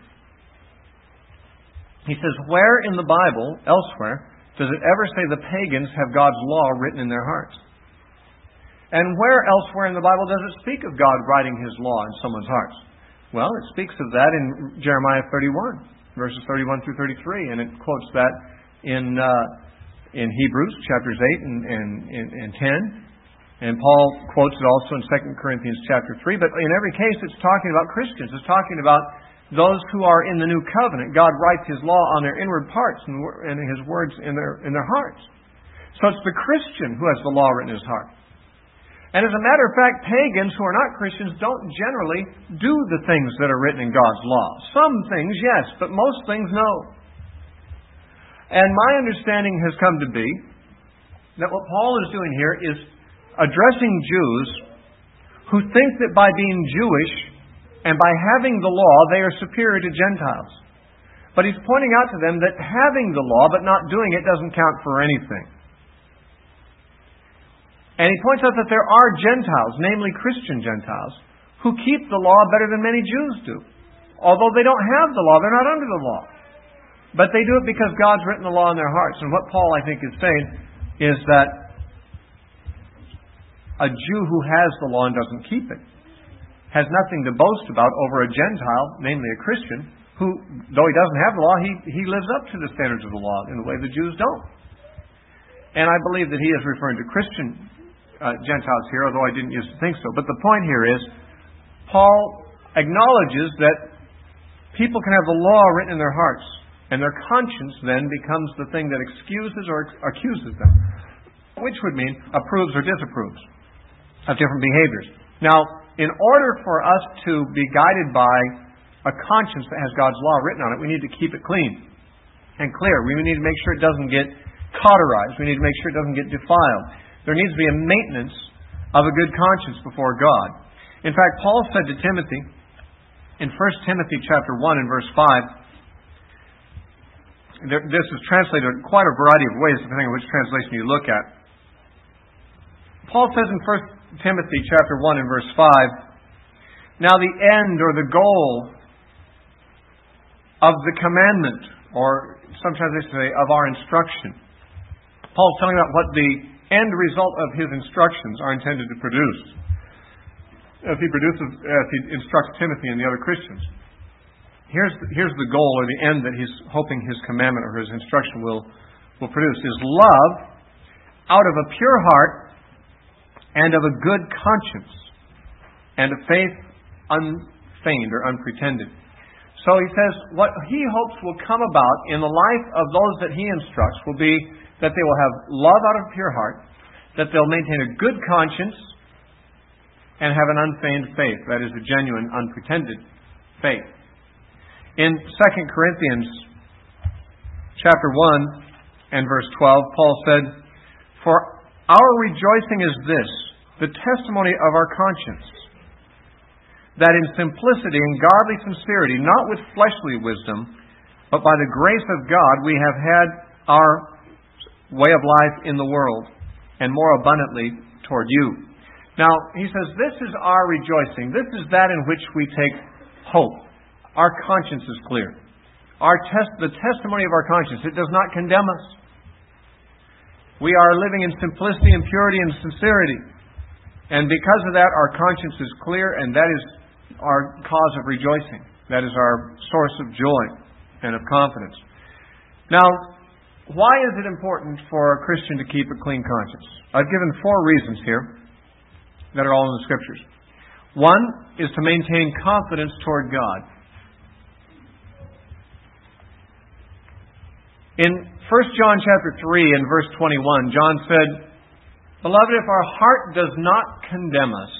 Speaker 1: He says, where in the Bible, elsewhere, does it ever say the pagans have God's law written in their hearts? And where elsewhere in the Bible does it speak of God writing His law in someone's hearts? Well, it speaks of that in Jeremiah thirty-one, verses thirty-one through thirty-three, and it quotes that in uh, in Hebrews chapters eight and, and, and, and ten. And Paul quotes it also in Second Corinthians chapter three. But in every case, it's talking about Christians. It's talking about those who are in the new covenant. God writes His law on their inward parts and, and His words in their in their hearts. So it's the Christian who has the law written in his heart. And as a matter of fact, pagans who are not Christians don't generally do the things that are written in God's law. Some things, yes, but most things, no. And my understanding has come to be that what Paul is doing here is addressing Jews who think that by being Jewish and by having the law, they are superior to Gentiles. But he's pointing out to them that having the law but not doing it doesn't count for anything. And he points out that there are Gentiles, namely Christian Gentiles, who keep the law better than many Jews do. Although they don't have the law, they're not under the law. But they do it because God's written the law in their hearts. And what Paul, I think, is saying is that a Jew who has the law and doesn't keep it has nothing to boast about over a Gentile, namely a Christian, who, though he doesn't have the law, he, he lives up to the standards of the law in the way the Jews don't. And I believe that he is referring to Christian Uh, Gentiles here, although I didn't used to think so. But the point here is, Paul acknowledges that people can have the law written in their hearts, and their conscience then becomes the thing that excuses or accuses them, which would mean approves or disapproves of different behaviors. Now, in order for us to be guided by a conscience that has God's law written on it, we need to keep it clean and clear. We need to make sure it doesn't get cauterized. We need to make sure it doesn't get defiled. There needs to be a maintenance of a good conscience before God. In fact, Paul said to Timothy in First Timothy chapter one and verse five, this is translated in quite a variety of ways depending on which translation you look at. Paul says in First Timothy chapter one and verse five, now the end or the goal of the commandment, or some translations say of our instruction. Paul's telling about what the end result of his instructions are intended to produce, as he produces, as he instructs Timothy and the other Christians. Here's the, here's the goal or the end that he's hoping his commandment or his instruction will, will produce: is love out of a pure heart and of a good conscience and a faith unfeigned or unpretended. So he says what he hopes will come about in the life of those that he instructs will be that they will have love out of a pure heart, that they'll maintain a good conscience, and have an unfeigned faith. That is, a genuine, unpretended faith. In Second Corinthians chapter one and verse twelve, Paul said, "For our rejoicing is this, the testimony of our conscience, that in simplicity and godly sincerity, not with fleshly wisdom, but by the grace of God, we have had our way of life in the world, and more abundantly toward you." Now, he says, this is our rejoicing. This is that in which we take hope. Our conscience is clear. Our test, the testimony of our conscience, it does not condemn us. We are living in simplicity and purity and sincerity. And because of that, our conscience is clear, and that is our cause of rejoicing. That is our source of joy and of confidence. Now, why is it important for a Christian to keep a clean conscience? I've given four reasons here that are all in the Scriptures. One is to maintain confidence toward God. In First John chapter three and verse twenty-one, John said, "Beloved, if our heart does not condemn us,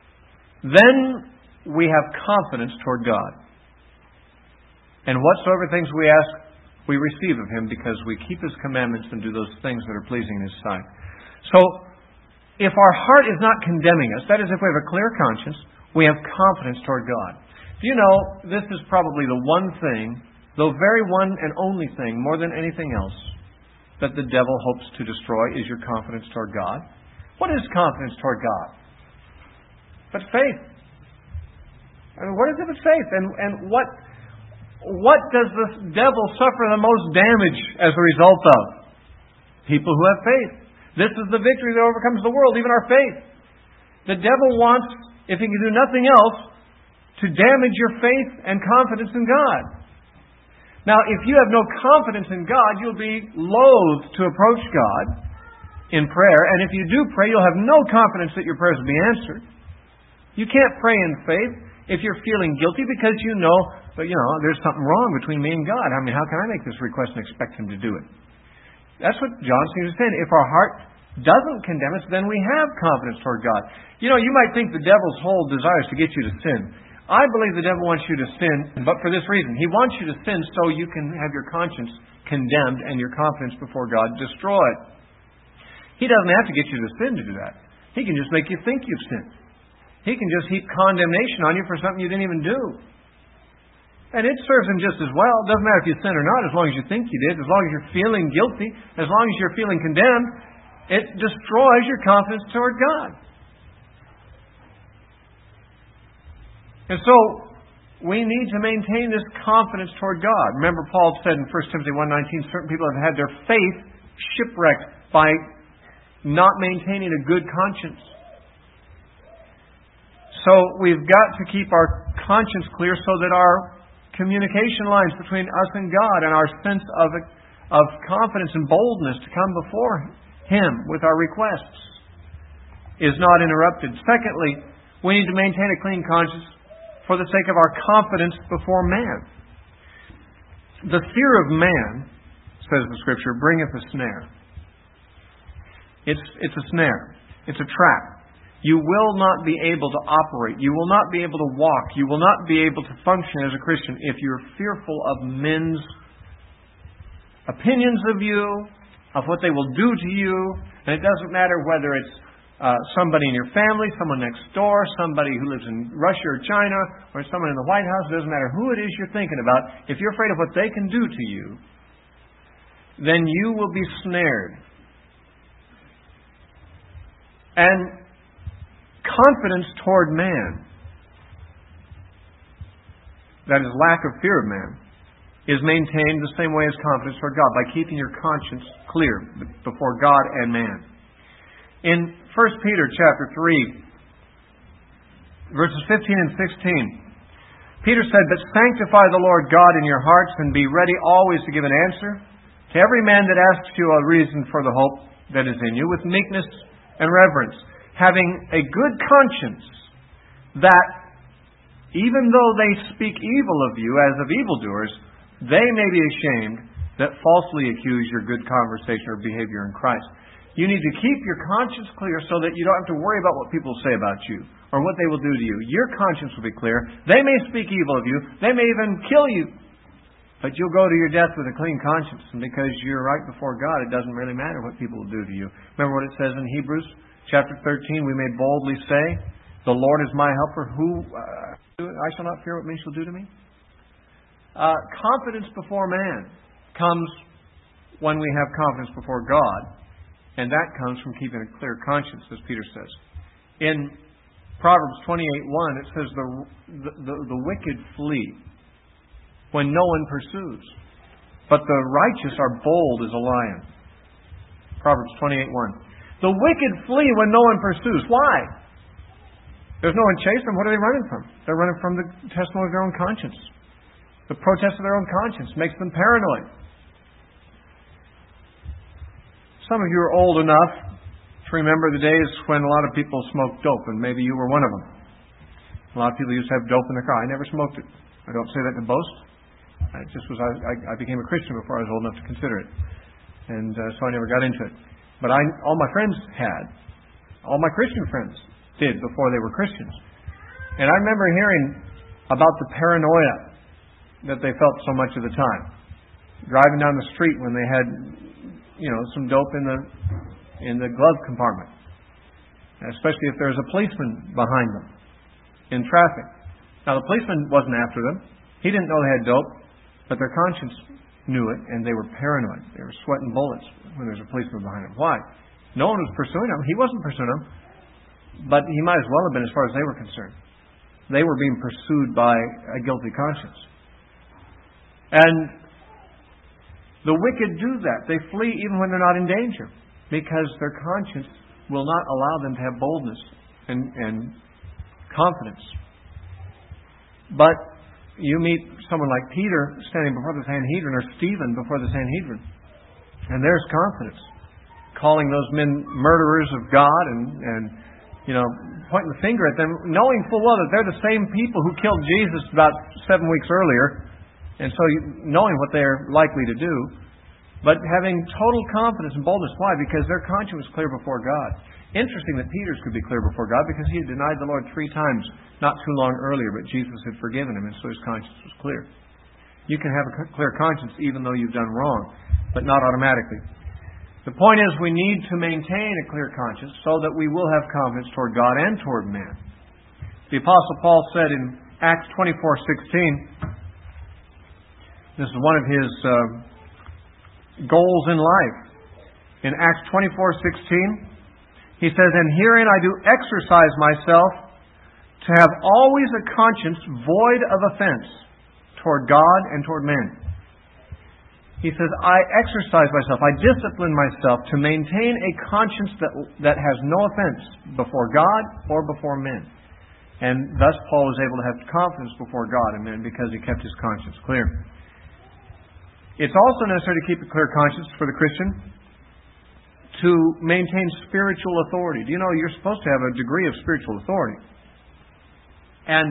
Speaker 1: then we have confidence toward God. And whatsoever things we ask, we receive of Him, because we keep His commandments and do those things that are pleasing in His sight." So, if our heart is not condemning us, that is, if we have a clear conscience, we have confidence toward God. Do you know, this is probably the one thing, the very one and only thing, more than anything else, that the devil hopes to destroy is your confidence toward God. What is confidence toward God? But faith. I mean, what is it but faith? And, and what, what does the devil suffer the most damage as a result of? People who have faith. This is the victory that overcomes the world, even our faith. The devil wants, if he can do nothing else, to damage your faith and confidence in God. Now, if you have no confidence in God, you'll be loath to approach God in prayer. And if you do pray, you'll have no confidence that your prayers will be answered. You can't pray in faith if you're feeling guilty because you know, but you know, there's something wrong between me and God. I mean, how can I make this request and expect Him to do it? That's what John seems to say. If our heart doesn't condemn us, then we have confidence toward God. You know, you might think the devil's whole desire is to get you to sin. I believe the devil wants you to sin, but for this reason. He wants you to sin so you can have your conscience condemned and your confidence before God destroyed. He doesn't have to get you to sin to do that. He can just make you think you've sinned. He can just heap condemnation on you for something you didn't even do. And it serves him just as well. It doesn't matter if you sin or not, as long as you think you did, as long as you're feeling guilty, as long as you're feeling condemned, it destroys your confidence toward God. And so, we need to maintain this confidence toward God. Remember, Paul said in First Timothy one nineteen, certain people have had their faith shipwrecked by not maintaining a good conscience. So, we've got to keep our conscience clear so that our communication lines between us and God and our sense of, of confidence and boldness to come before Him with our requests is not interrupted. Secondly, we need to maintain a clean conscience for the sake of our confidence before man. The fear of man, says the Scripture, bringeth a snare. It's, it's a snare. It's a trap. You will not be able to operate. You will not be able to walk. You will not be able to function as a Christian if you're fearful of men's opinions of you, of what they will do to you. And it doesn't matter whether it's uh, somebody in your family, someone next door, somebody who lives in Russia or China, or someone in the White House. It doesn't matter who it is you're thinking about. If you're afraid of what they can do to you, then you will be snared. And confidence toward man, that is lack of fear of man, is maintained the same way as confidence toward God, by keeping your conscience clear before God and man. In First Peter chapter three, verses fifteen and sixteen, Peter said, "But sanctify the Lord God in your hearts, and be ready always to give an answer to every man that asks you a reason for the hope that is in you, with meekness and reverence, having a good conscience, that even though they speak evil of you as of evildoers, they may be ashamed that falsely accuse your good conversation or behavior in Christ." You need to keep your conscience clear so that you don't have to worry about what people say about you or what they will do to you. Your conscience will be clear. They may speak evil of you. They may even kill you But you'll go to your death with a clean conscience, and because you're right before God, it doesn't really matter what people will do to you. Remember what it says in Hebrews chapter thirteen, we may boldly say, the Lord is my helper, who uh, I shall not fear what men shall do to me. Uh, confidence before man comes when we have confidence before God, and that comes from keeping a clear conscience, as Peter says. In Proverbs twenty-eight one, it says, the, the, the, the wicked flee when no one pursues, but the righteous are bold as a lion. Proverbs twenty-eight one. The wicked flee when no one pursues. Why? There's no one chasing them. What are they running from? They're running from the testimony of their own conscience. The protest of their own conscience makes them paranoid. Some of you are old enough to remember the days when a lot of people smoked dope, and maybe you were one of them. A lot of people used to have dope in their car. I never smoked it. I don't say that to boast. I just was. I, I became a Christian before I was old enough to consider it, and uh, so I never got into it. But I, all my friends had, all my Christian friends did before they were Christians, and I remember hearing about the paranoia that they felt so much of the time, driving down the street when they had, you know, some dope in the in the glove compartment, especially if there was a policeman behind them in traffic. Now the policeman wasn't after them; he didn't know they had dope. But their conscience knew it, and they were paranoid. They were sweating bullets when there was a policeman behind them. Why? No one was pursuing them. He wasn't pursuing them. But he might as well have been as far as they were concerned. They were being pursued by a guilty conscience. And the wicked do that. They flee even when they're not in danger, because their conscience will not allow them to have boldness and, and confidence. But you meet someone like Peter standing before the Sanhedrin, or Stephen before the Sanhedrin, and there's confidence, calling those men murderers of God, and, and you know, pointing the finger at them, knowing full well that they're the same people who killed Jesus about seven weeks earlier, and so knowing what they're likely to do, but having total confidence and boldness. Why? Because their conscience was clear before God. Interesting that Peter's could be clear before God, because he had denied the Lord three times not too long earlier, but Jesus had forgiven him, and so his conscience was clear. You can have a clear conscience even though you've done wrong, but not automatically. The point is, we need to maintain a clear conscience so that we will have confidence toward God and toward man. The Apostle Paul said in Acts twenty-four sixteen, this is one of his uh, goals in life. In Acts twenty-four sixteen, he says, "And herein I do exercise myself to have always a conscience void of offense toward God and toward men." He says, I exercise myself, I discipline myself to maintain a conscience that, that has no offense before God or before men. And thus Paul was able to have confidence before God and men because he kept his conscience clear. It's also necessary to keep a clear conscience for the Christian to maintain spiritual authority. Do you know you're supposed to have a degree of spiritual authority? And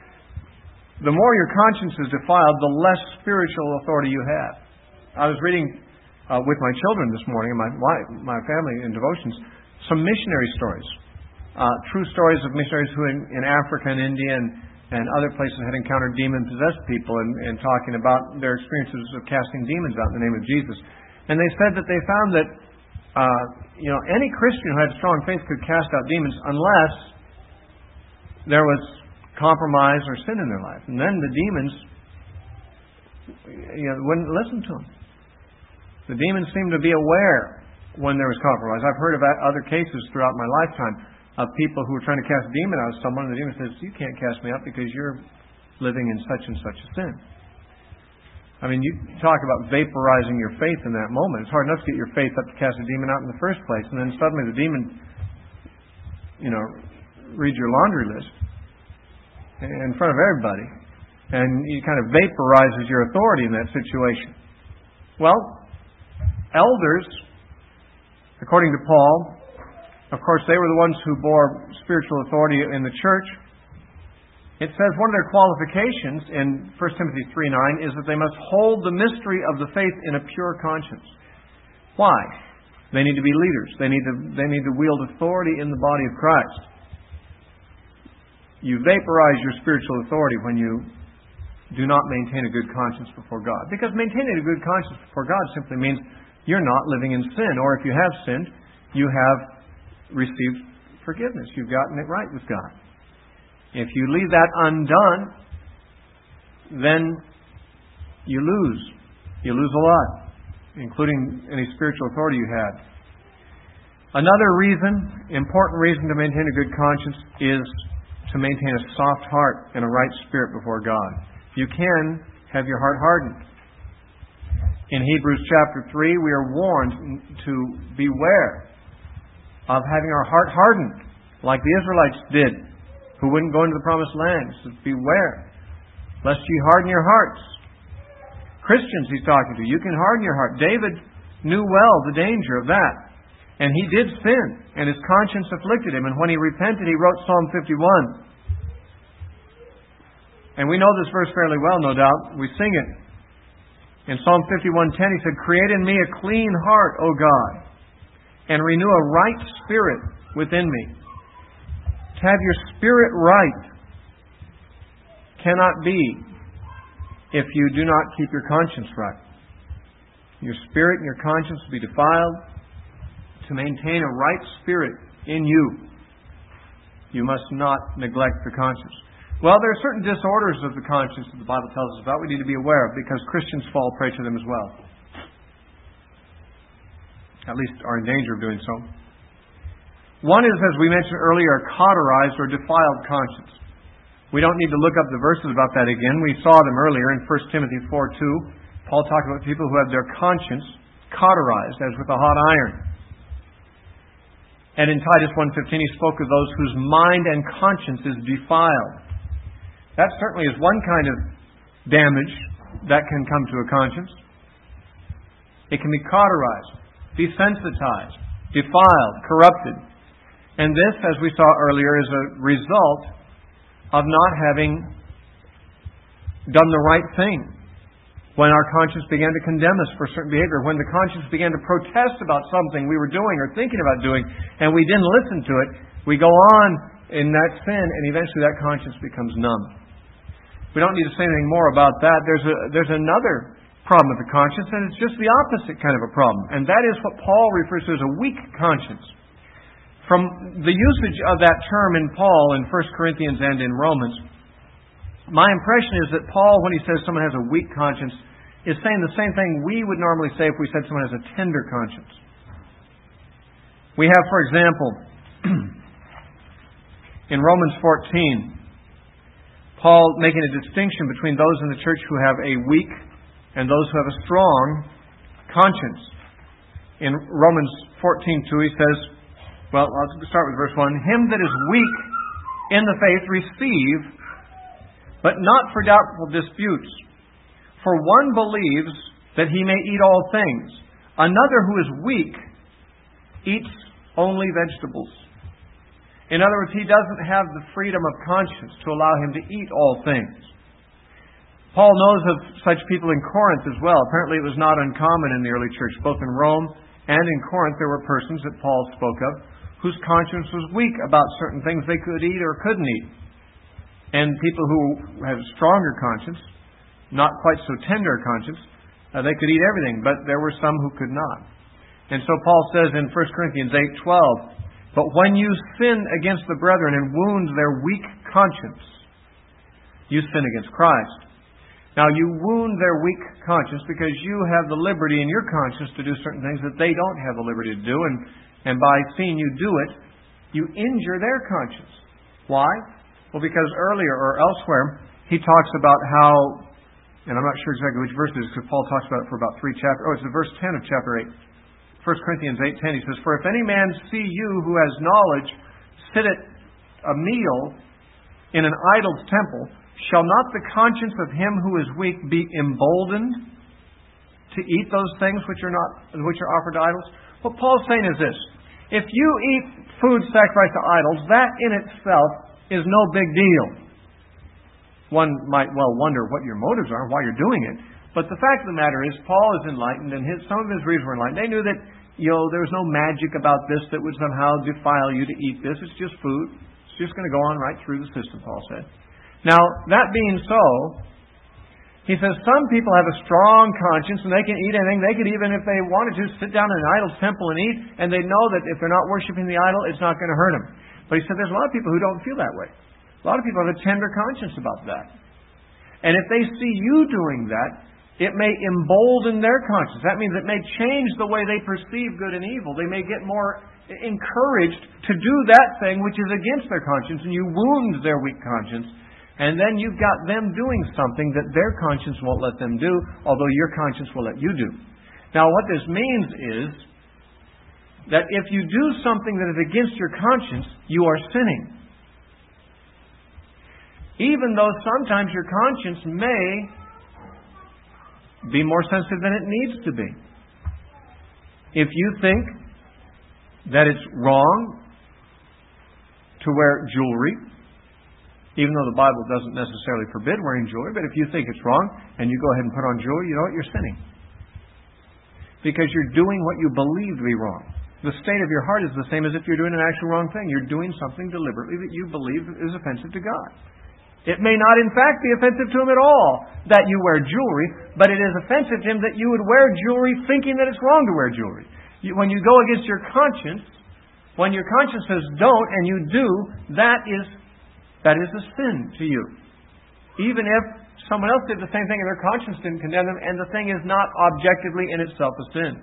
Speaker 1: the more your conscience is defiled, the less spiritual authority you have. I was reading uh, with my children this morning, and my my family in devotions, some missionary stories. Uh, true stories of missionaries who in, in Africa and India and, and other places had encountered demon-possessed people and, and talking about their experiences of casting demons out in the name of Jesus. And they said that they found that uh, you know any Christian who had strong faith could cast out demons unless there was compromise or sin in their life. And then the demons you know, wouldn't listen to them. The demons seemed to be aware when there was compromise. I've heard about other cases throughout my lifetime of people who were trying to cast a demon out of someone, and the demon says, you can't cast me out because you're living in such and such a sin. I mean, you talk about vaporizing your faith in that moment. It's hard enough to get your faith up to cast a demon out in the first place, and then suddenly the demon, you know, reads your laundry list in front of everybody, and he kind of vaporizes your authority in that situation. Well, elders, according to Paul, of course, they were the ones who bore spiritual authority in the church. It says one of their qualifications in First Timothy three nine is that they must hold the mystery of the faith in a pure conscience. Why? They need to be leaders. They need to, they need to wield authority in the body of Christ. You vaporize your spiritual authority when you do not maintain a good conscience before God. Because maintaining a good conscience before God simply means you're not living in sin. Or if you have sinned, you have received forgiveness. You've gotten it right with God. If you leave that undone, then you lose. You lose a lot, including any spiritual authority you had. Another reason, important reason to maintain a good conscience is to maintain a soft heart and a right spirit before God. You can have your heart hardened. In Hebrews chapter three, we are warned to beware of having our heart hardened, like the Israelites did, who wouldn't go into the promised land. So beware, lest ye harden your hearts. Christians he's talking to, you can harden your heart. David knew well the danger of that. And he did sin, and his conscience afflicted him. And when he repented, he wrote Psalm fifty-one. And we know this verse fairly well, no doubt. We sing it. In Psalm fifty-one ten, he said, "Create in me a clean heart, O God, and renew a right spirit within me." To have your spirit right cannot be if you do not keep your conscience right. Your spirit and your conscience will be defiled. To maintain a right spirit in you, you must not neglect the conscience. Well, there are certain disorders of the conscience that the Bible tells us about we need to be aware of, because Christians fall prey to them as well. At least are in danger of doing so. One is, as we mentioned earlier, a cauterized or defiled conscience. We don't need to look up the verses about that again. We saw them earlier in First Timothy four two. Paul talked about people who have their conscience cauterized, as with a hot iron. And in Titus one fifteen, he spoke of those whose mind and conscience is defiled. That certainly is one kind of damage that can come to a conscience. It can be cauterized, desensitized, defiled, corrupted. And this, as we saw earlier, is a result of not having done the right thing. When our conscience began to condemn us for certain behavior, when the conscience began to protest about something we were doing or thinking about doing, and we didn't listen to it, we go on in that sin, and eventually that conscience becomes numb. We don't need to say anything more about that. There's a, there's another problem with the conscience, and it's just the opposite kind of a problem. And that is what Paul refers to as a weak conscience. From the usage of that term in Paul in First Corinthians and in Romans, my impression is that Paul, when he says someone has a weak conscience, is saying the same thing we would normally say if we said someone has a tender conscience. We have, for example, in Romans fourteen, Paul making a distinction between those in the church who have a weak and those who have a strong conscience. In Romans fourteen two, he says, well, I'll start with verse one, "Him that is weak in the faith receive, but not for doubtful disputes. For one believes that he may eat all things. Another who is weak eats only vegetables." In other words, he doesn't have the freedom of conscience to allow him to eat all things. Paul knows of such people in Corinth as well. Apparently it was not uncommon in the early church. Both in Rome and in Corinth there were persons that Paul spoke of whose conscience was weak about certain things they could eat or couldn't eat. And people who have a stronger conscience, not quite so tender conscience, uh, they could eat everything, but there were some who could not. And so Paul says in First Corinthians eight twelve, "But when you sin against the brethren and wound their weak conscience, you sin against Christ." Now you wound their weak conscience because you have the liberty in your conscience to do certain things that they don't have the liberty to do, and, and by seeing you do it, you injure their conscience. Why? Well, because earlier or elsewhere, he talks about how, and I'm not sure exactly which verse it is, because Paul talks about it for about three chapters. Oh, it's the verse ten of chapter eight. First Corinthians eight ten, he says, "For if any man see you who has knowledge sit at a meal in an idol's temple, shall not the conscience of him who is weak be emboldened to eat those things which are not which are offered to idols?" What Paul's saying is this: if you eat food sacrificed to idols, that in itself is no big deal. One might well wonder what your motives are and why you're doing it. But the fact of the matter is, Paul is enlightened, and his, some of his readers were enlightened. They knew that, you know, there was no magic about this that would somehow defile you to eat this. It's just food. It's just going to go on right through the system, Paul said. Now, that being so, He says some people have a strong conscience and they can eat anything. They could even, if they wanted to, sit down in an idol's temple and eat, and they know that if they're not worshiping the idol, it's not going to hurt them. But he said there's a lot of people who don't feel that way. A lot of people have a tender conscience about that. And if they see you doing that, it may embolden their conscience. That means it may change the way they perceive good and evil. They may get more encouraged to do that thing which is against their conscience, and you wound their weak conscience. And then you've got them doing something that their conscience won't let them do, although your conscience will let you do. Now, what this means is that if you do something that is against your conscience, you are sinning. Even though sometimes your conscience may be more sensitive than it needs to be. If you think that it's wrong to wear jewelry, even though the Bible doesn't necessarily forbid wearing jewelry, but if you think it's wrong and you go ahead and put on jewelry, you know what? You're sinning. Because you're doing what you believe to be wrong. The state of your heart is the same as if you're doing an actual wrong thing. You're doing something deliberately that you believe is offensive to God. It may not, in fact, be offensive to Him at all that you wear jewelry, but it is offensive to Him that you would wear jewelry thinking that it's wrong to wear jewelry. You, when you go against your conscience, when your conscience says don't and you do, that is That is a sin to you. Even if someone else did the same thing and their conscience didn't condemn them, and the thing is not objectively in itself a sin.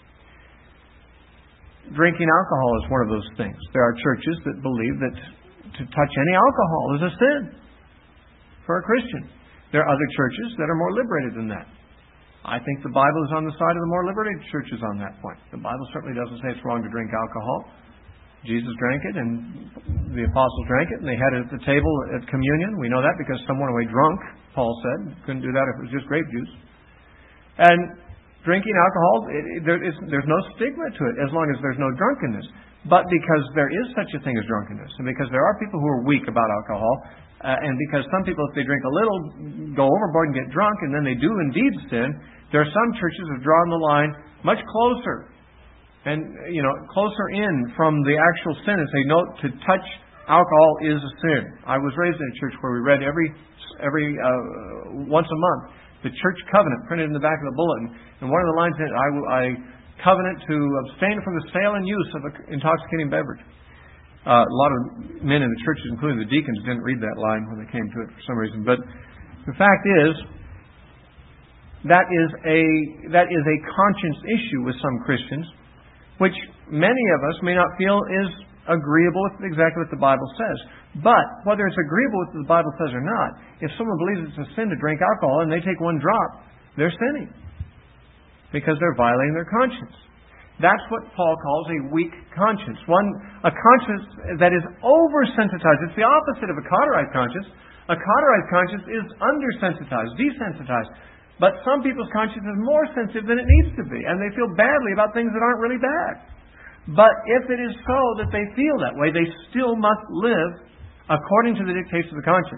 Speaker 1: Drinking alcohol is one of those things. There are churches that believe that to touch any alcohol is a sin for a Christian. There are other churches that are more liberated than that. I think the Bible is on the side of the more liberated churches on that point. The Bible certainly doesn't say it's wrong to drink alcohol. Jesus drank it, and the apostles drank it, and they had it at the table at communion. We know that because some went away drunk, Paul said. Couldn't do that if it was just grape juice. And drinking alcohol, it, it, there is, there's no stigma to it as long as there's no drunkenness. But because there is such a thing as drunkenness, and because there are people who are weak about alcohol, uh, and because some people, if they drink a little, go overboard and get drunk, and then they do indeed sin, there are some churches that have drawn the line much closer. And, you know, closer in from the actual sin and say, no, to touch alcohol is a sin. I was raised in a church where we read every, every uh, once a month, the church covenant printed in the back of the bulletin. And one of the lines in it, I, I covenant to abstain from the sale and use of intoxicating beverage. Uh, a lot of men in the churches, including the deacons, didn't read that line when they came to it for some reason. But the fact is, that is a, that is a conscience issue with some Christians, which many of us may not feel is agreeable with exactly what the Bible says. But whether it's agreeable with what the Bible says or not, if someone believes it's a sin to drink alcohol and they take one drop, they're sinning. Because they're violating their conscience. That's what Paul calls a weak conscience. One, a conscience that is oversensitized. It's the opposite of a cauterized conscience. A cauterized conscience is undersensitized, desensitized. But some people's conscience is more sensitive than it needs to be, and they feel badly about things that aren't really bad. But if it is so that they feel that way, they still must live according to the dictates of the conscience.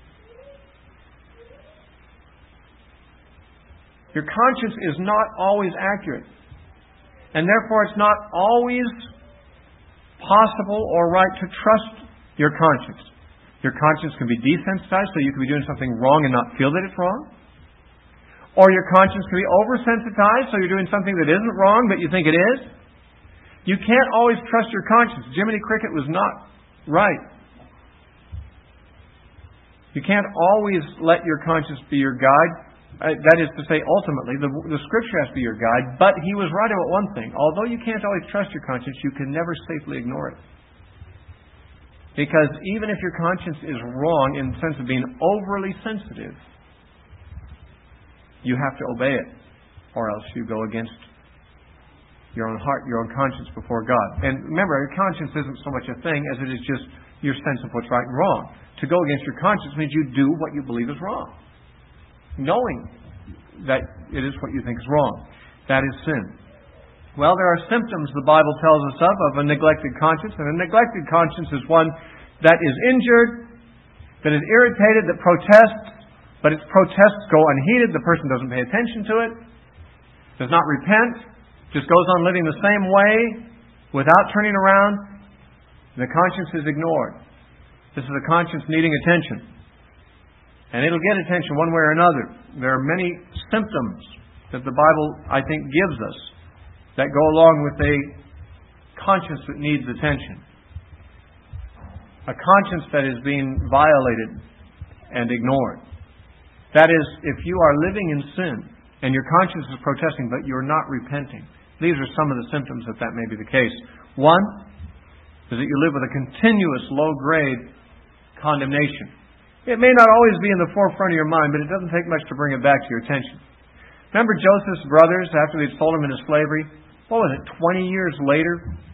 Speaker 1: Your conscience is not always accurate, and therefore it's not always possible or right to trust your conscience. Your conscience can be desensitized, so you can be doing something wrong and not feel that it's wrong. Or your conscience can be oversensitized, so you're doing something that isn't wrong, but you think it is. You can't always trust your conscience. Jiminy Cricket was not right. You can't always let your conscience be your guide. Uh, that is to say, ultimately, the, the Scripture has to be your guide, but he was right about one thing. Although you can't always trust your conscience, you can never safely ignore it. Because even if your conscience is wrong in the sense of being overly sensitive, you have to obey it, or else you go against your own heart, your own conscience before God. And remember, your conscience isn't so much a thing as it is just your sense of what's right and wrong. To go against your conscience means you do what you believe is wrong, knowing that it is what you think is wrong. That is sin. Well, there are symptoms the Bible tells us of, of a neglected conscience. And a neglected conscience is one that is injured, that is irritated, that protests, but its protests go unheeded. The person doesn't pay attention to it, does not repent, just goes on living the same way without turning around. The conscience is ignored. This is a conscience needing attention. And it'll get attention one way or another. There are many symptoms that the Bible, I think, gives us that go along with a conscience that needs attention. A conscience that is being violated and ignored. That is, if you are living in sin and your conscience is protesting but you're not repenting. These are some of the symptoms that that may be the case. One is that you live with a continuous low-grade condemnation. It may not always be in the forefront of your mind, but it doesn't take much to bring it back to your attention. Remember Joseph's brothers after they'd sold him into slavery? What was it, twenty years later?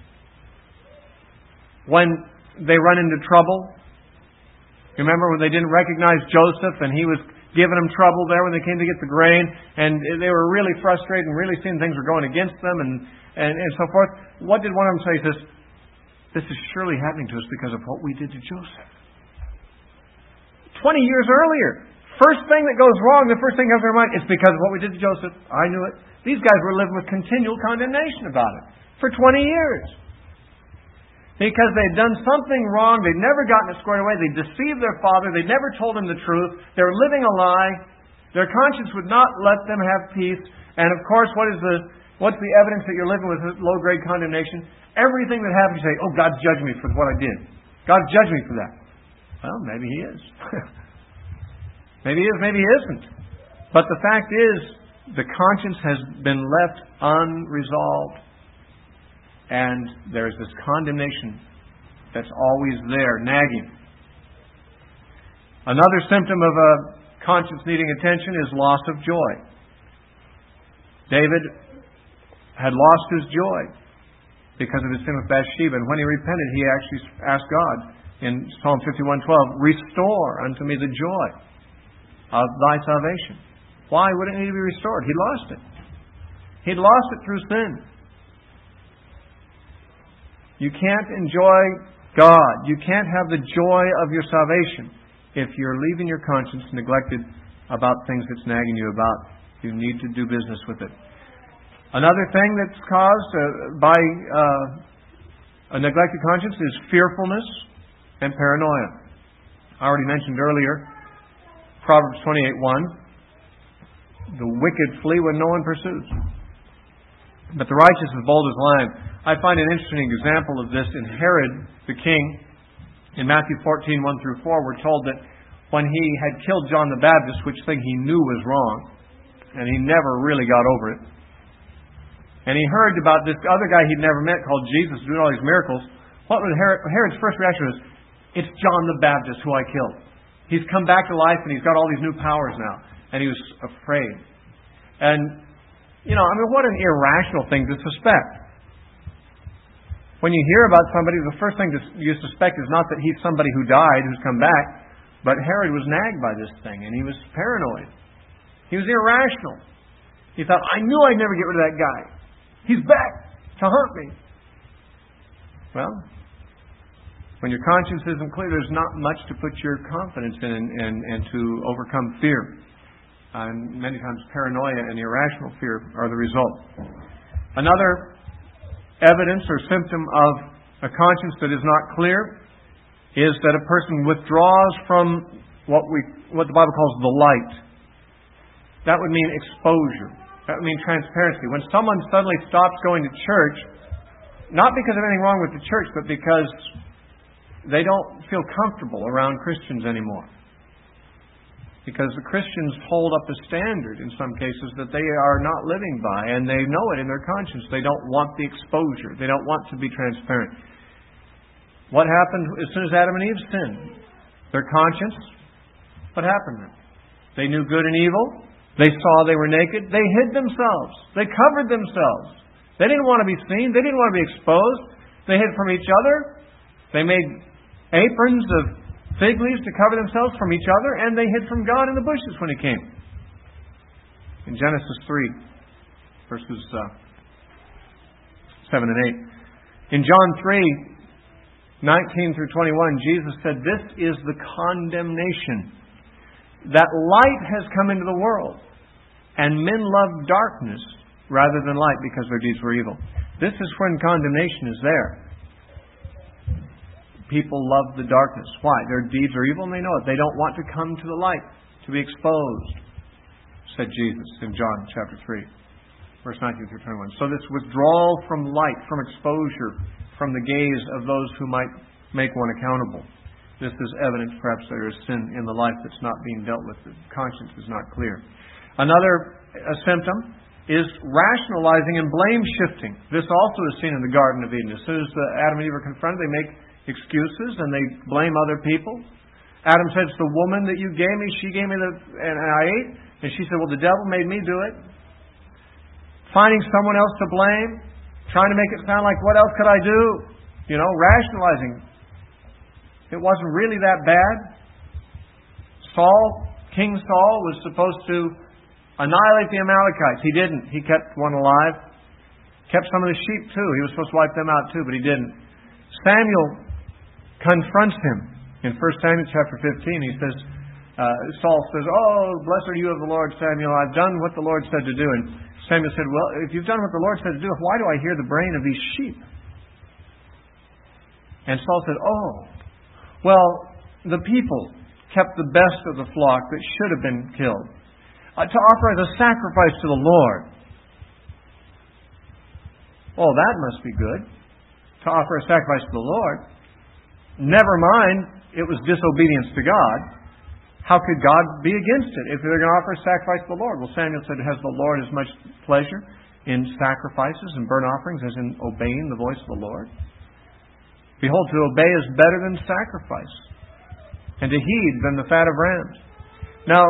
Speaker 1: When they run into trouble. You remember when they didn't recognize Joseph and he was giving them trouble there when they came to get the grain, and they were really frustrated and really seeing things were going against them and, and, and so forth. What did one of them say? He says, this is surely happening to us because of what we did to Joseph. Twenty years earlier. First thing that goes wrong, the first thing that comes to their mind, it's because of what we did to Joseph. I knew it. These guys were living with continual condemnation about it for twenty years. Because they'd done something wrong, they'd never gotten it squared away, they'd deceived their father, they'd never told him the truth, they were living a lie, their conscience would not let them have peace, and of course, what is the what's the evidence that you're living with low-grade condemnation? Everything that happens, you say, oh, God's judging me for what I did. God's judging me for that. Well, maybe He is. Maybe He is, maybe He isn't. But the fact is, the conscience has been left unresolved. And there's this condemnation that's always there, nagging. Another symptom of a conscience needing attention is loss of joy. David had lost his joy because of his sin with Bathsheba. And when he repented, he actually asked God in Psalm fifty-one twelve, restore unto me the joy of thy salvation. Why would it need to be restored? He lost it. He'd lost it through sin. You can't enjoy God. You can't have the joy of your salvation if you're leaving your conscience neglected about things that's nagging you about. You need to do business with it. Another thing that's caused uh, by uh, a neglected conscience is fearfulness and paranoia. I already mentioned earlier, Proverbs twenty-eight one, the wicked flee when no one pursues, but the righteous is bold as lion. I find an interesting example of this in Herod the king. In Matthew fourteen one through four, we're told that when he had killed John the Baptist, which thing he knew was wrong, and he never really got over it, and he heard about this other guy he'd never met called Jesus doing all these miracles, what was Herod, Herod's first reaction was, it's John the Baptist who I killed. He's come back to life and he's got all these new powers now. And he was afraid. And, you know, I mean, what an irrational thing to suspect. When you hear about somebody, the first thing you suspect is not that he's somebody who died, who's come back, but Herod was nagged by this thing, and he was paranoid. He was irrational. He thought, I knew I'd never get rid of that guy. He's back to haunt me. Well, when your conscience isn't clear, there's not much to put your confidence in and, and, and to overcome fear. And many times paranoia and irrational fear are the result. Another evidence or symptom of a conscience that is not clear is that a person withdraws from what we what the Bible calls the light. That would mean exposure. That would mean transparency. When someone suddenly stops going to church, not because of anything wrong with the church, but because they don't feel comfortable around Christians anymore. Because the Christians hold up a standard in some cases that they are not living by, and they know it in their conscience. They don't want the exposure. They don't want to be transparent. What happened as soon as Adam and Eve sinned? Their conscience, what happened then? They knew good and evil. They saw they were naked. They hid themselves. They covered themselves. They didn't want to be seen. They didn't want to be exposed. They hid from each other. They made aprons of fig leaves to cover themselves from each other, and they hid from God in the bushes when He came. In Genesis three, verses uh, seven and eight. In John three, nineteen through twenty-one, Jesus said, this is the condemnation, that light has come into the world, and men love darkness rather than light because their deeds were evil. This is when condemnation is there. People love the darkness. Why? Their deeds are evil and they know it. They don't want to come to the light. to be exposed, said Jesus in John chapter three, verse nineteen through twenty-one. So this withdrawal from light, from exposure, from the gaze of those who might make one accountable. This is evidence perhaps there is sin in the life that's not being dealt with. The conscience is not clear. Another a symptom is rationalizing and blame shifting. This also is seen in the Garden of Eden. As soon as the Adam and Eve are confronted, they make excuses and they blame other people. Adam said, "It's the woman that you gave me. She gave me the, and I ate." And she said, "Well, the devil made me do it." Finding someone else to blame, trying to make it sound like, what else could I do? You know, rationalizing. It wasn't really that bad. Saul, King Saul, was supposed to annihilate the Amalekites. He didn't. He kept one alive. Kept some of the sheep too. He was supposed to wipe them out too, but he didn't. Samuel confronts him in First Samuel chapter fifteen. He says, uh, Saul says, "Oh, blessed are you of the Lord, Samuel. I've done what the Lord said to do." And Samuel said, "Well, if you've done what the Lord said to do, why do I hear the braying of these sheep?" And Saul said, "Oh, well, the people kept the best of the flock that should have been killed uh, to offer as a sacrifice to the Lord." Oh, that must be good. To offer a sacrifice to the Lord. Never mind, it was disobedience to God. How could God be against it if they're going to offer a sacrifice to the Lord? Well, Samuel said, "Has the Lord as much pleasure in sacrifices and burnt offerings as in obeying the voice of the Lord? Behold, to obey is better than sacrifice, and to heed than the fat of rams." Now,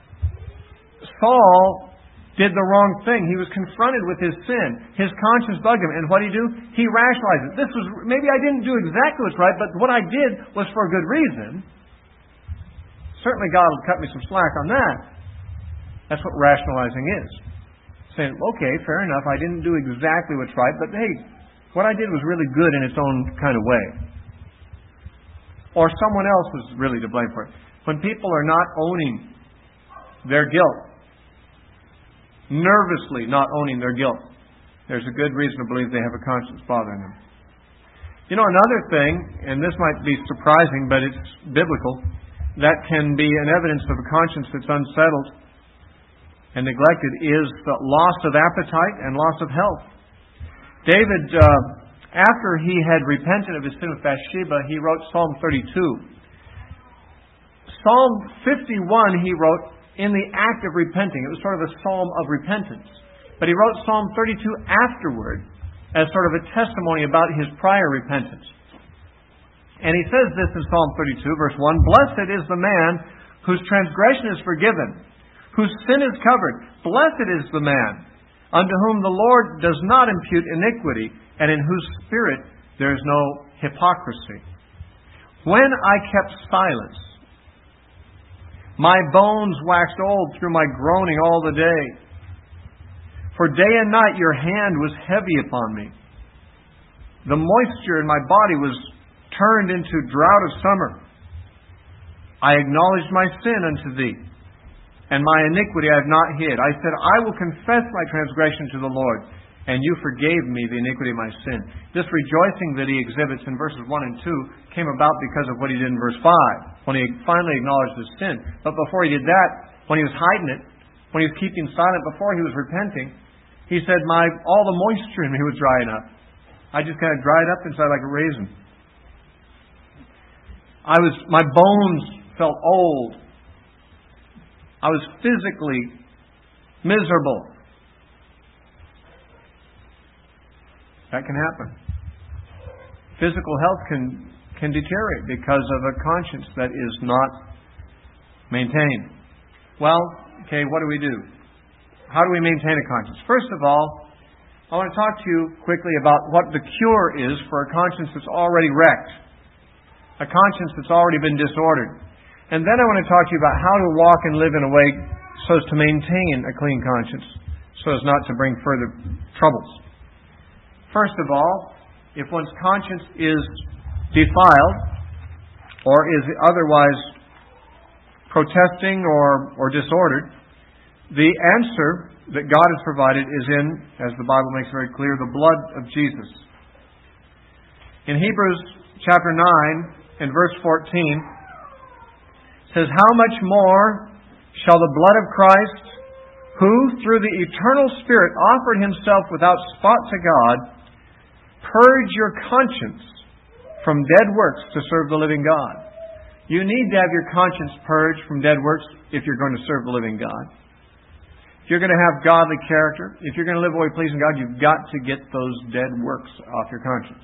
Speaker 1: Saul did the wrong thing. He was confronted with his sin. His conscience bugged him. And what did he do? He rationalized it. This was, maybe I didn't do exactly what's right, but what I did was for a good reason. Certainly God will cut me some slack on that. That's what rationalizing is. Saying, okay, fair enough, I didn't do exactly what's right, but hey, what I did was really good in its own kind of way. Or someone else was really to blame for it. When people are not owning their guilt, nervously not owning their guilt, there's a good reason to believe they have a conscience bothering them. You know, another thing, and this might be surprising, but it's biblical, that can be an evidence of a conscience that's unsettled and neglected is the loss of appetite and loss of health. David, uh, after he had repented of his sin with Bathsheba, he wrote Psalm thirty-two. Psalm fifty-one he wrote in the act of repenting. It was sort of a psalm of repentance. But he wrote Psalm thirty-two afterward as sort of a testimony about his prior repentance. And he says this in Psalm thirty-two, verse one, "Blessed is the man whose transgression is forgiven, whose sin is covered. Blessed is the man unto whom the Lord does not impute iniquity, and in whose spirit there is no hypocrisy. When I kept silence, my bones waxed old through my groaning all the day. For day and night your hand was heavy upon me. The moisture in my body was turned into drought of summer. I acknowledged my sin unto thee, and my iniquity I have not hid. I said, I will confess my transgression to the Lord, and you forgave me the iniquity of my sin." This rejoicing that he exhibits in verses one and two came about because of what he did in verse five, when he finally acknowledged his sin. But before he did that, when he was hiding it, when he was keeping silent, before he was repenting, he said, "My all the moisture in me was drying up. I just kind of dried up inside like a raisin. I was, my bones felt old. I was physically miserable." That can happen. Physical health can, can deteriorate because of a conscience that is not maintained. Well, okay, what do we do? How do we maintain a conscience? First of all, I want to talk to you quickly about what the cure is for a conscience that's already wrecked. A conscience that's already been disordered. And then I want to talk to you about how to walk and live in a way so as to maintain a clean conscience, so as not to bring further troubles. First of all, if one's conscience is defiled or is otherwise protesting or, or disordered, the answer that God has provided is in, as the Bible makes very clear, the blood of Jesus. In Hebrews chapter nine and verse fourteen, it says, "How much more shall the blood of Christ, who through the eternal Spirit offered Himself without spot to God, purge your conscience from dead works to serve the living God. You need to have your conscience purged from dead works if you're going to serve the living God. If you're going to have godly character, if you're going to live a way pleasing God, you've got to get those dead works off your conscience.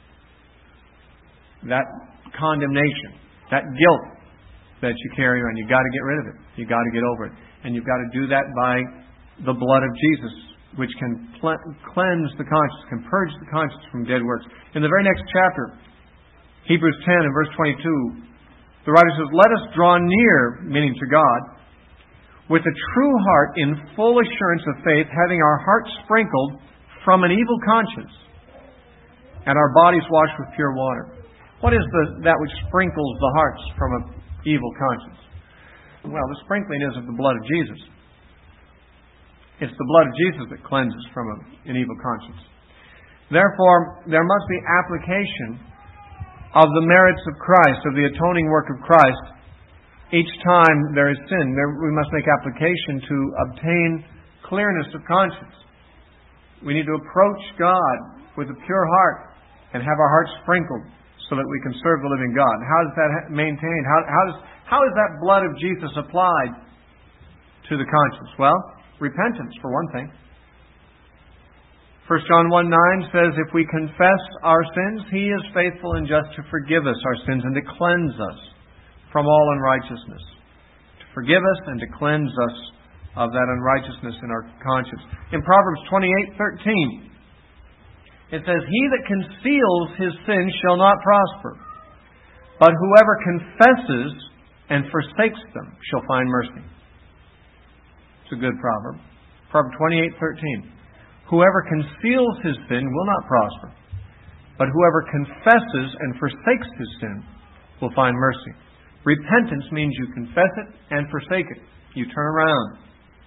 Speaker 1: That condemnation, that guilt that you carry around, you've got to get rid of it. You've got to get over it. And you've got to do that by the blood of Jesus, which can cleanse the conscience, can purge the conscience from dead works. In the very next chapter, Hebrews ten and verse twenty-two, the writer says, "Let us draw near," meaning to God, "with a true heart in full assurance of faith, having our hearts sprinkled from an evil conscience and our bodies washed with pure water." What is the, that which sprinkles the hearts from an evil conscience? Well, the sprinkling is of the blood of Jesus. It's the blood of Jesus that cleanses from a, an evil conscience. Therefore, there must be application of the merits of Christ, of the atoning work of Christ. Each time there is sin, there, we must make application to obtain clearness of conscience. We need to approach God with a pure heart and have our hearts sprinkled so that we can serve the living God. How is that maintained? How, how, does, how is that blood of Jesus applied to the conscience? Well, repentance, for one thing. First John one nine says, "If we confess our sins, He is faithful and just to forgive us our sins and to cleanse us from all unrighteousness." To forgive us and to cleanse us of that unrighteousness in our conscience. In Proverbs twenty-eight thirteen, it says, "He that conceals his sin shall not prosper, but whoever confesses and forsakes them shall find mercy." It's a good proverb. Proverbs twenty-eight thirteen. "Whoever conceals his sin will not prosper, but whoever confesses and forsakes his sin will find mercy." Repentance means you confess it and forsake it. You turn around.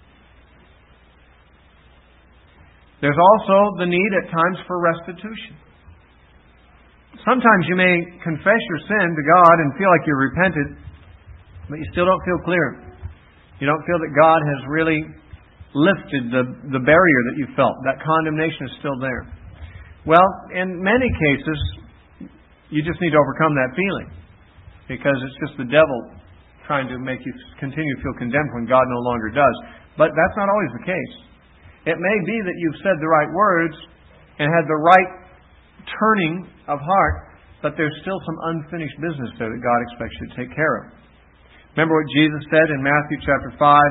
Speaker 1: There's also the need at times for restitution. Sometimes you may confess your sin to God and feel like you're repented, but you still don't feel clear. You don't feel that God has really lifted the, the barrier that you felt. That condemnation is still there. Well, in many cases, you just need to overcome that feeling, because it's just the devil trying to make you continue to feel condemned when God no longer does. But that's not always the case. It may be that you've said the right words and had the right turning of heart, but there's still some unfinished business there that God expects you to take care of. Remember what Jesus said in Matthew chapter five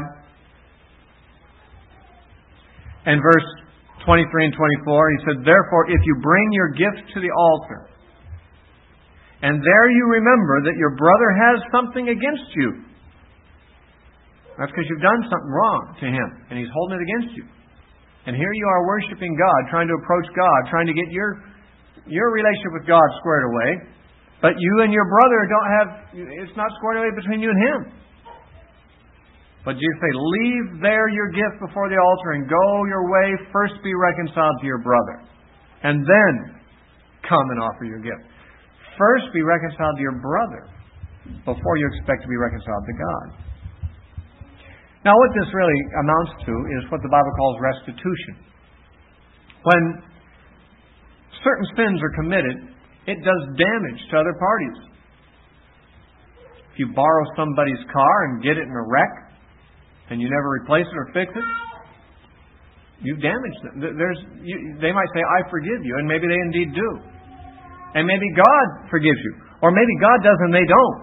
Speaker 1: and verse twenty-three and twenty-four. He said, "Therefore, if you bring your gift to the altar, and there you remember that your brother has something against you," that's because you've done something wrong to him, and he's holding it against you. And here you are worshiping God, trying to approach God, trying to get your your relationship with God squared away. But you and your brother don't have, it's not squared away between you and him. But Jesus said, "Leave there your gift before the altar and go your way. First be reconciled to your brother, and then come and offer your gift." First be reconciled to your brother before you expect to be reconciled to God. Now, what this really amounts to is what the Bible calls restitution. When certain sins are committed, it does damage to other parties. If you borrow somebody's car and get it in a wreck, and you never replace it or fix it, you've damaged them. There's, you, they might say, "I forgive you," and maybe they indeed do. And maybe God forgives you. Or maybe God does and they don't.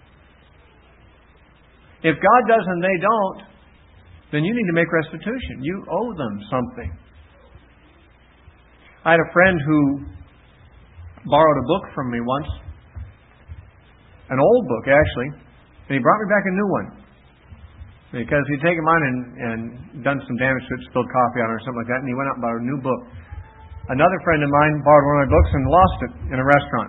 Speaker 1: If God does and they don't, then you need to make restitution. You owe them something. I had a friend who borrowed a book from me once. An old book, actually. And he brought me back a new one. Because he'd taken mine and, and done some damage to it, spilled coffee on it or something like that, and he went out and bought a new book. Another friend of mine borrowed one of my books and lost it in a restaurant.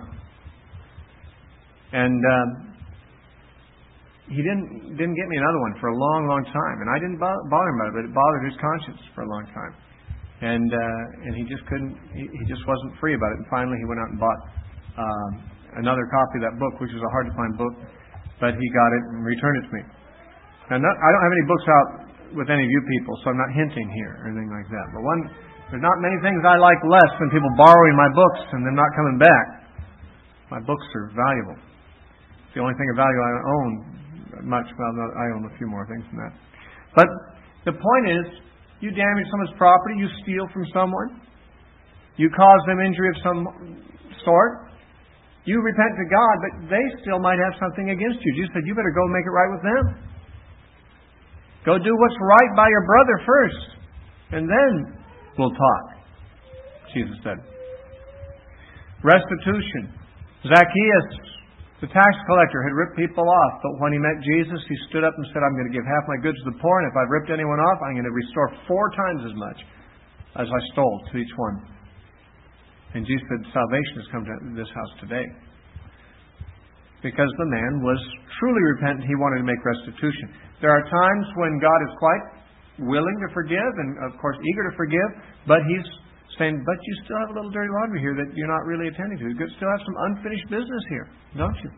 Speaker 1: And um, he didn't didn't get me another one for a long, long time. And I didn't bother him about it, but it bothered his conscience for a long time. And uh, and he just couldn't, he, he just wasn't free about it. And finally he went out and bought um, another copy of that book, which was a hard-to-find book, but he got it and returned it to me. And not, I don't have any books out with any of you people, so I'm not hinting here or anything like that. But one, there's not many things I like less than people borrowing my books and them not coming back. My books are valuable. It's the only thing of value I own. Much. Well, no, I own a few more things than that. But the point is, you damage someone's property, you steal from someone, you cause them injury of some sort, you repent to God, but they still might have something against you. Jesus said, you better go make it right with them. Go do what's right by your brother first, and then we'll talk, Jesus said. Restitution. Zacchaeus, the tax collector, had ripped people off, but when he met Jesus, he stood up and said, I'm going to give half my goods to the poor, and if I've ripped anyone off, I'm going to restore four times as much as I stole to each one. And Jesus said, salvation has come to this house today. Because the man was truly repentant, he wanted to make restitution. There are times when God is quite willing to forgive and, of course, eager to forgive, but He's saying, but you still have a little dirty laundry here that you're not really attending to. You still have some unfinished business here, don't you?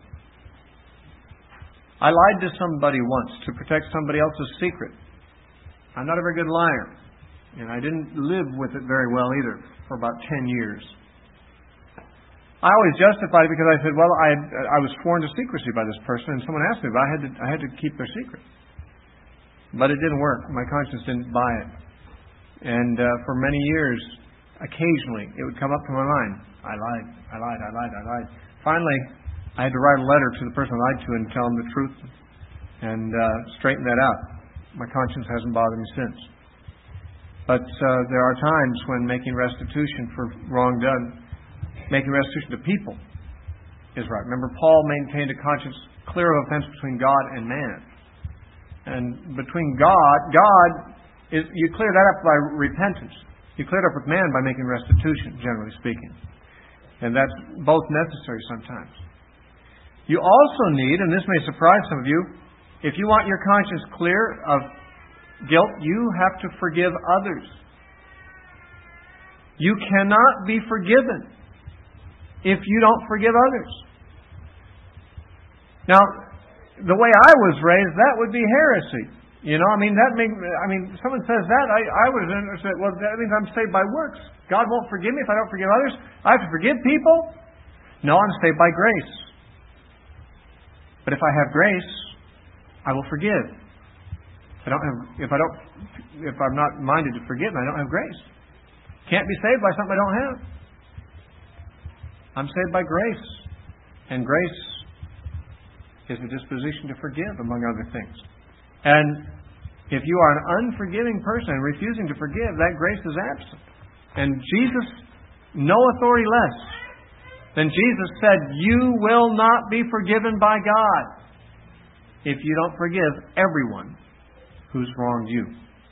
Speaker 1: I lied to somebody once to protect somebody else's secret. I'm not a very good liar, and I didn't live with it very well either for about ten years. I always justified it because I said, well, I had, I was sworn to secrecy by this person, and someone asked me, but I had to, I had to keep their secret. But it didn't work. My conscience didn't buy it. And uh, for many years, occasionally, it would come up to my mind. I lied, I lied, I lied, I lied. Finally, I had to write a letter to the person I lied to and tell them the truth and uh, straighten that out. My conscience hasn't bothered me since. But uh, there are times when making restitution for wrong done, making restitution to people is right. Remember, Paul maintained a conscience clear of offense between God and man. And between God, God, is you clear that up by repentance. You clear it up with man by making restitution, generally speaking. And that's both necessary sometimes. You also need, and this may surprise some of you, if you want your conscience clear of guilt, you have to forgive others. You cannot be forgiven if you don't forgive others. Now, the way I was raised, that would be heresy. You know, I mean, that make, I mean, someone says that, I, I was say, well, that means I'm saved by works. God won't forgive me if I don't forgive others. I have to forgive people? No, I'm saved by grace. But if I have grace, I will forgive. If I don't have, if I don't, if I'm not minded to forgive, I don't have grace. Can't be saved by something I don't have. I'm saved by grace. And grace is the disposition to forgive, among other things. And if you are an unforgiving person and refusing to forgive, that grace is absent. And Jesus, no authority less than Jesus said, you will not be forgiven by God if you don't forgive everyone who's wronged you.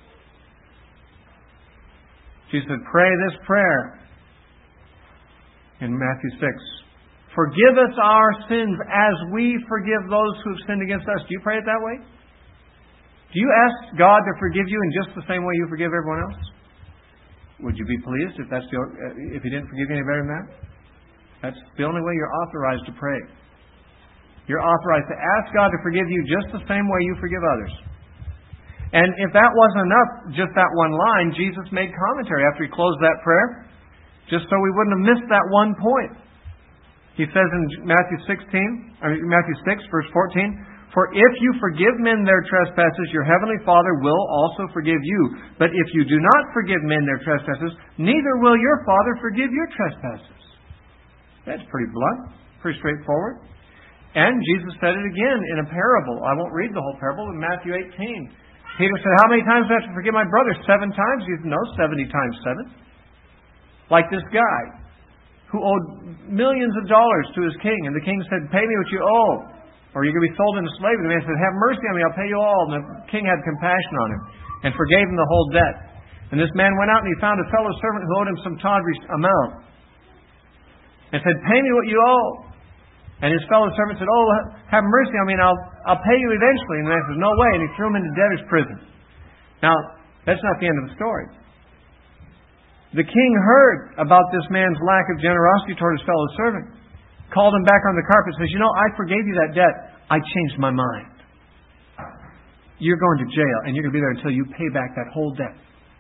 Speaker 1: Jesus said, pray this prayer in Matthew six. Forgive us our sins as we forgive those who have sinned against us. Do you pray it that way? Do you ask God to forgive you in just the same way you forgive everyone else? Would you be pleased if that's the, if He didn't forgive you any better than that? That's the only way you're authorized to pray. You're authorized to ask God to forgive you just the same way you forgive others. And if that wasn't enough, just that one line, Jesus made commentary after He closed that prayer, just so we wouldn't have missed that one point. He says in Matthew sixteen, or Matthew six, verse fourteen, for if you forgive men their trespasses, your heavenly Father will also forgive you. But if you do not forgive men their trespasses, neither will your Father forgive your trespasses. That's pretty blunt, pretty straightforward. And Jesus said it again in a parable. I won't read the whole parable, in Matthew eighteen. Peter said, how many times do I have to forgive my brother? Seven times? He said, no, seventy times seven. Like this guy who owed millions of dollars to his king. And the king said, pay me what you owe, or you're going to be sold into slavery. The man said, have mercy on me, I'll pay you all. And the king had compassion on him and forgave him the whole debt. And this man went out and he found a fellow servant who owed him some tawdry amount. And said, pay me what you owe. And his fellow servant said, oh, have mercy on me and I'll, I'll pay you eventually. And the man says, no way. And he threw him into debtor's prison. Now, that's not the end of the story. The king heard about this man's lack of generosity toward his fellow servant, called him back on the carpet, and says, you know, I forgave you that debt. I changed my mind. you're going to jail and you're going to be there until you pay back that whole debt.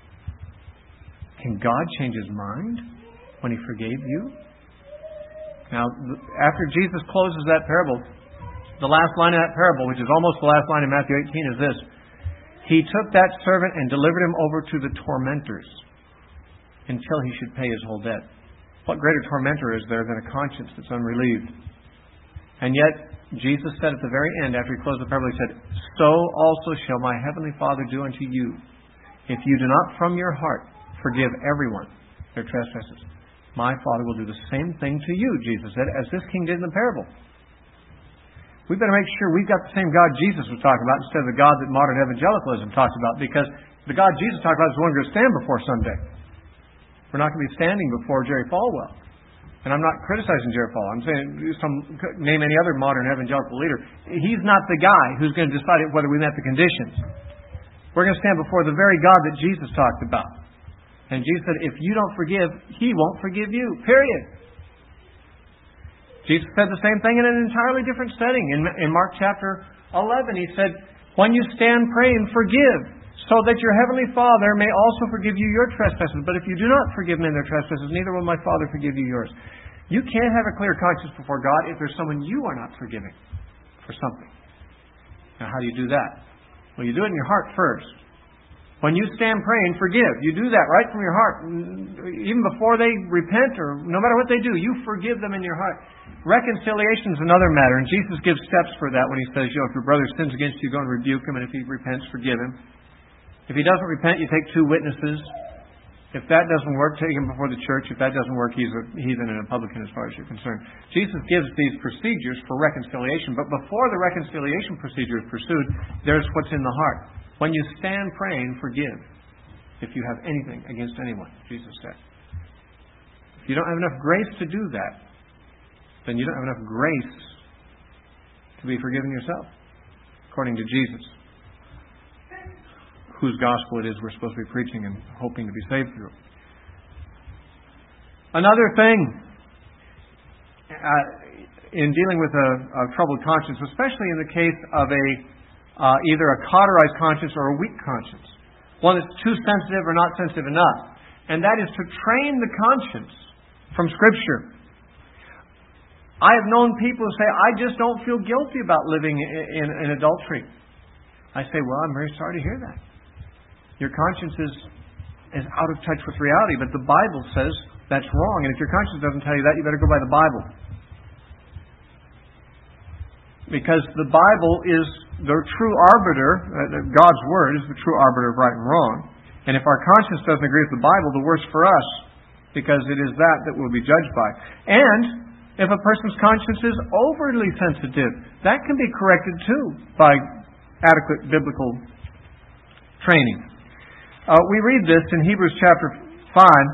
Speaker 1: Can God change His mind when He forgave you? Now, after Jesus closes that parable, the last line of that parable, which is almost the last line in Matthew eighteen, is this. He took that servant and delivered him over to the tormentors until he should pay his whole debt. What greater tormentor is there than a conscience that's unrelieved? And yet, Jesus said at the very end, after He closed the parable, He said, so also shall my heavenly Father do unto you, if you do not from your heart forgive everyone their trespasses. My Father will do the same thing to you, Jesus said, as this king did in the parable. We better make sure we've got the same God Jesus was talking about instead of the God that modern evangelicalism talks about, because the God Jesus talked about is the one we're going to stand before someday. We're not going to be standing before Jerry Falwell. And I'm not criticizing Jerry Falwell. I'm saying some, name any other modern evangelical leader. He's not the guy who's going to decide whether we met the conditions. We're going to stand before the very God that Jesus talked about. And Jesus said, if you don't forgive, He won't forgive you. Period. Jesus said the same thing in an entirely different setting. In, in Mark chapter eleven, He said, when you stand praying, forgive, so that your heavenly Father may also forgive you your trespasses. But if you do not forgive men their trespasses, neither will my Father forgive you yours. You can't have a clear conscience before God if there's someone you are not forgiving for something. Now, how do you do that? Well, you do it in your heart first. When you stand praying, forgive. You do that right from your heart. Even before they repent, or no matter what they do, you forgive them in your heart. Reconciliation is another matter, and Jesus gives steps for that when He says, you know, if your brother sins against you, go and rebuke him, and if he repents, forgive him. If he doesn't repent, you take two witnesses. If that doesn't work, take him before the church. If that doesn't work, he's a heathen and a publican as far as you're concerned. Jesus gives these procedures for reconciliation, but before the reconciliation procedure is pursued, there's what's in the heart. When you stand praying, forgive if you have anything against anyone, Jesus said. If you don't have enough grace to do that, then you don't have enough grace to be forgiven yourself, according to Jesus, whose gospel it is we're supposed to be preaching and hoping to be saved through. Another thing uh, in dealing with a, a troubled conscience, especially in the case of a Uh, either a cauterized conscience or a weak conscience. One that's too sensitive or not sensitive enough. And that is to train the conscience from Scripture. I have known people who say, I just don't feel guilty about living in, in, in adultery. I say, well, I'm very sorry to hear that. Your conscience is, is out of touch with reality, but the Bible says that's wrong. And if your conscience doesn't tell you that, you better go by the Bible. Because the Bible is the true arbiter, uh, God's Word is the true arbiter of right and wrong. And if our conscience doesn't agree with the Bible, the worse for us, because it is that that we'll be judged by. And if a person's conscience is overly sensitive, that can be corrected too by adequate biblical training. Uh, we read this in Hebrews chapter five.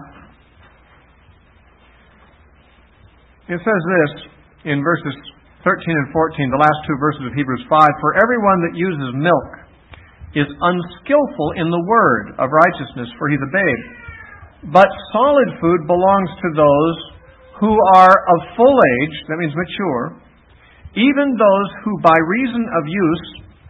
Speaker 1: It says this in verses thirteen and fourteen, the last two verses of Hebrews five. For everyone that uses milk is unskillful in the word of righteousness, for he's a babe. But solid food belongs to those who are of full age, that means mature, even those who by reason of use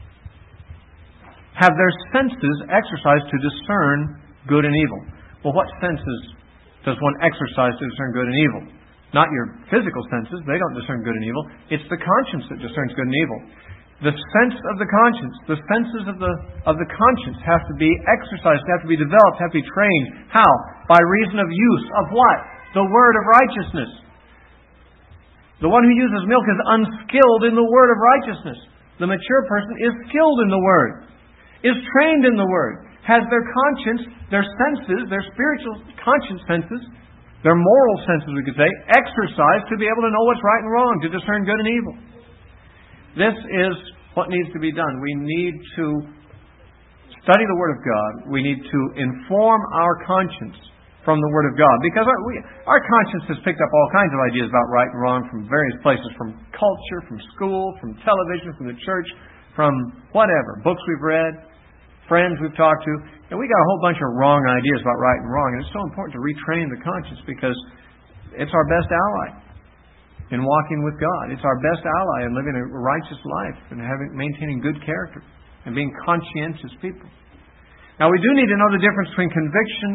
Speaker 1: have their senses exercised to discern good and evil. Well, what senses does one exercise to discern good and evil? Not your physical senses. They don't discern good and evil. It's the conscience that discerns good and evil. The sense of the conscience, the senses of the of the conscience have to be exercised, have to be developed, have to be trained. How? By reason of use of what? The word of righteousness. The one who uses milk is unskilled in the word of righteousness. The mature person is skilled in the word, is trained in the word, has their conscience, their senses, their spiritual conscience senses, their moral senses, we could say, exercised to be able to know what's right and wrong, to discern good and evil. This is what needs to be done. We need to study the Word of God. We need to inform our conscience from the Word of God. Because our, we, our conscience has picked up all kinds of ideas about right and wrong from various places, from culture, from school, from television, from the church, from whatever. Books we've read, friends we've talked to. And we got a whole bunch of wrong ideas about right and wrong. And it's so important to retrain the conscience because it's our best ally in walking with God. It's our best ally in living a righteous life and having maintaining good character. and being conscientious people. Now, we do need to know the difference between conviction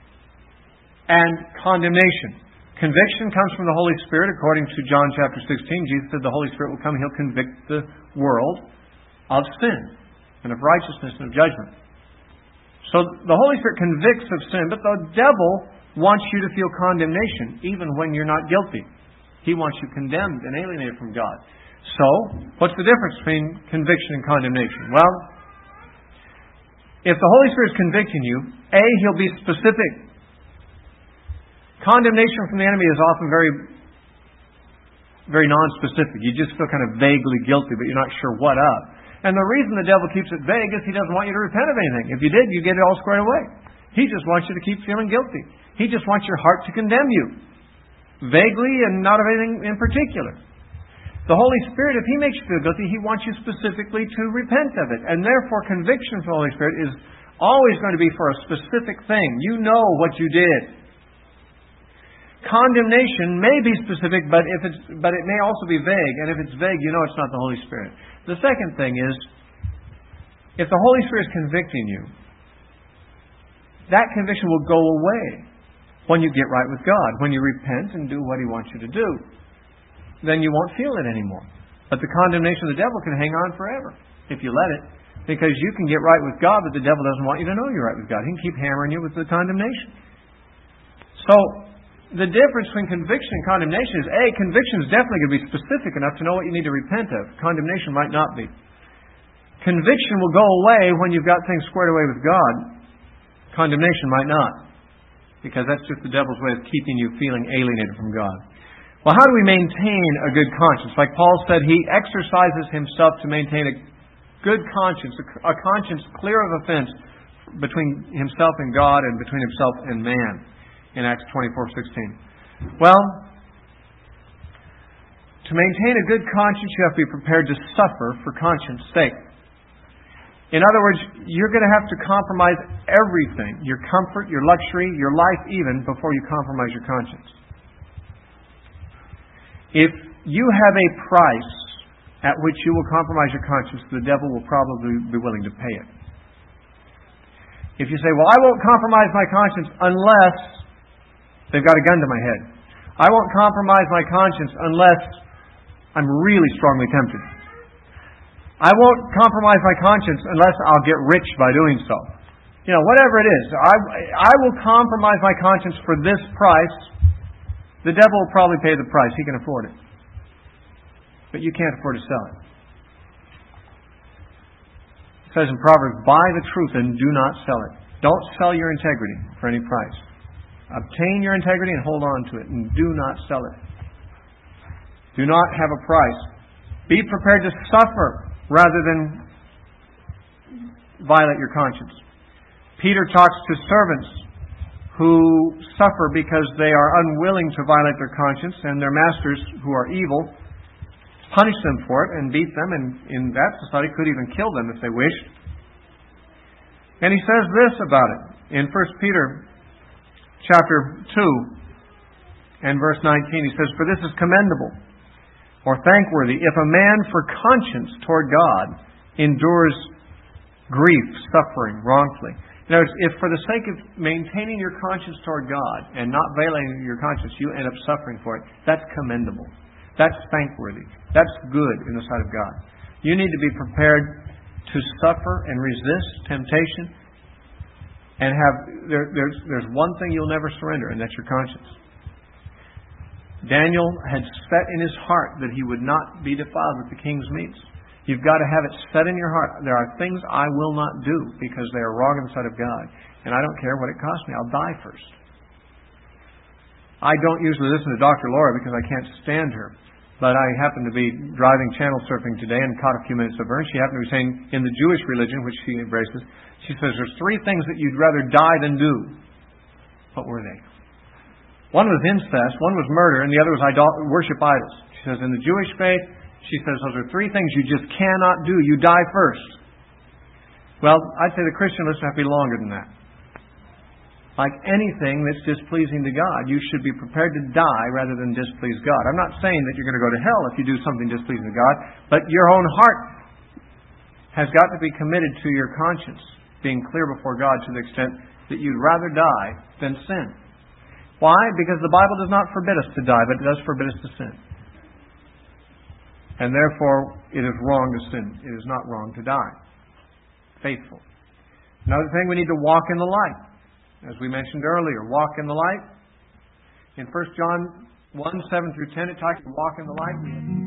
Speaker 1: and condemnation. Conviction comes from the Holy Spirit, according to John chapter sixteen. Jesus said the Holy Spirit will come and He'll convict the world of sin and of righteousness and of judgment. So the Holy Spirit convicts of sin, but the devil wants you to feel condemnation even when you're not guilty. He wants you condemned and alienated from God. So, what's the difference between conviction and condemnation? Well, if the Holy Spirit is convicting you, A, He'll be specific. Condemnation from the enemy is often very, very non-specific. You just feel kind of vaguely guilty, but you're not sure what of. And the reason the devil keeps it vague is he doesn't want you to repent of anything. If you did, you get it all squared away. He just wants you to keep feeling guilty. He just wants your heart to condemn you. Vaguely and not of anything in particular. The Holy Spirit, if He makes you feel guilty, He wants you specifically to repent of it. And therefore, conviction from the Holy Spirit is always going to be for a specific thing. You know what you did. Condemnation may be specific, but if it's but it may also be vague. And if it's vague, you know it's not the Holy Spirit. The second thing is, if the Holy Spirit is convicting you, that conviction will go away when you get right with God, when you repent and do what He wants you to do. Then you won't feel it anymore. But the condemnation of the devil can hang on forever if you let it, because you can get right with God, but the devil doesn't want you to know you're right with God. He can keep hammering you with the condemnation. So, the difference between conviction and condemnation is, A, conviction is definitely going to be specific enough to know what you need to repent of. Condemnation might not be. Conviction will go away when you've got things squared away with God. Condemnation might not. Because that's just the devil's way of keeping you feeling alienated from God. Well, how do we maintain a good conscience? Like Paul said, he exercises himself to maintain a good conscience, a conscience clear of offense between himself and God and between himself and man. In Acts twenty-four sixteen. Well, to maintain a good conscience, you have to be prepared to suffer for conscience sake. In other words, you're going to have to compromise everything, your comfort, your luxury, your life even, before you compromise your conscience. If you have a price at which you will compromise your conscience, the devil will probably be willing to pay it. If you say, well, I won't compromise my conscience unless they've got a gun to my head. I won't compromise my conscience unless I'm really strongly tempted. I won't compromise my conscience unless I'll get rich by doing so. You know, whatever it is. I, I will compromise my conscience for this price. The devil will probably pay the price. He can afford it. But you can't afford to sell it. It says in Proverbs, buy the truth and do not sell it. Don't sell your integrity for any price. Obtain your integrity and hold on to it, and do not sell it. Do not have a price. Be prepared to suffer rather than violate your conscience. Peter talks to servants who suffer because they are unwilling to violate their conscience, and their masters, who are evil, punish them for it and beat them, and in that society could even kill them if they wished. And he says this about it in First Peter chapter two and verse nineteen. He says, for this is commendable or thankworthy if a man for conscience toward God endures grief, suffering wrongfully. In other words, if for the sake of maintaining your conscience toward God and not violating your conscience, you end up suffering for it, that's commendable. That's thankworthy. That's good in the sight of God. You need to be prepared to suffer and resist temptation. And have there, there's there's one thing you'll never surrender, and that's your conscience. Daniel had set in his heart that he would not be defiled with the king's meats. You've got to have it set in your heart. There are things I will not do because they are wrong in the sight of God, and I don't care what it costs me. I'll die first. I don't usually listen to Doctor Laura because I can't stand her. But I happened to be driving channel surfing today and caught a few minutes of her. And she happened to be saying, in the Jewish religion, which she embraces, she says, there's three things that you'd rather die than do. What were they? One was incest, one was murder, and the other was idol- worship idols. She says, in the Jewish faith, she says, those are three things you just cannot do. You die first. Well, I'd say the Christian list would have to be longer than that. Like anything that's displeasing to God, you should be prepared to die rather than displease God. I'm not saying that you're going to go to hell if you do something displeasing to God, but your own heart has got to be committed to your conscience, being clear before God to the extent that you'd rather die than sin. Why? Because the Bible does not forbid us to die, but it does forbid us to sin. And therefore, it is wrong to sin. It is not wrong to die. Faithful. Another thing, we need to walk in the light. As we mentioned earlier, walk in the light. In First John one, seven through ten, it talks about walk in the light.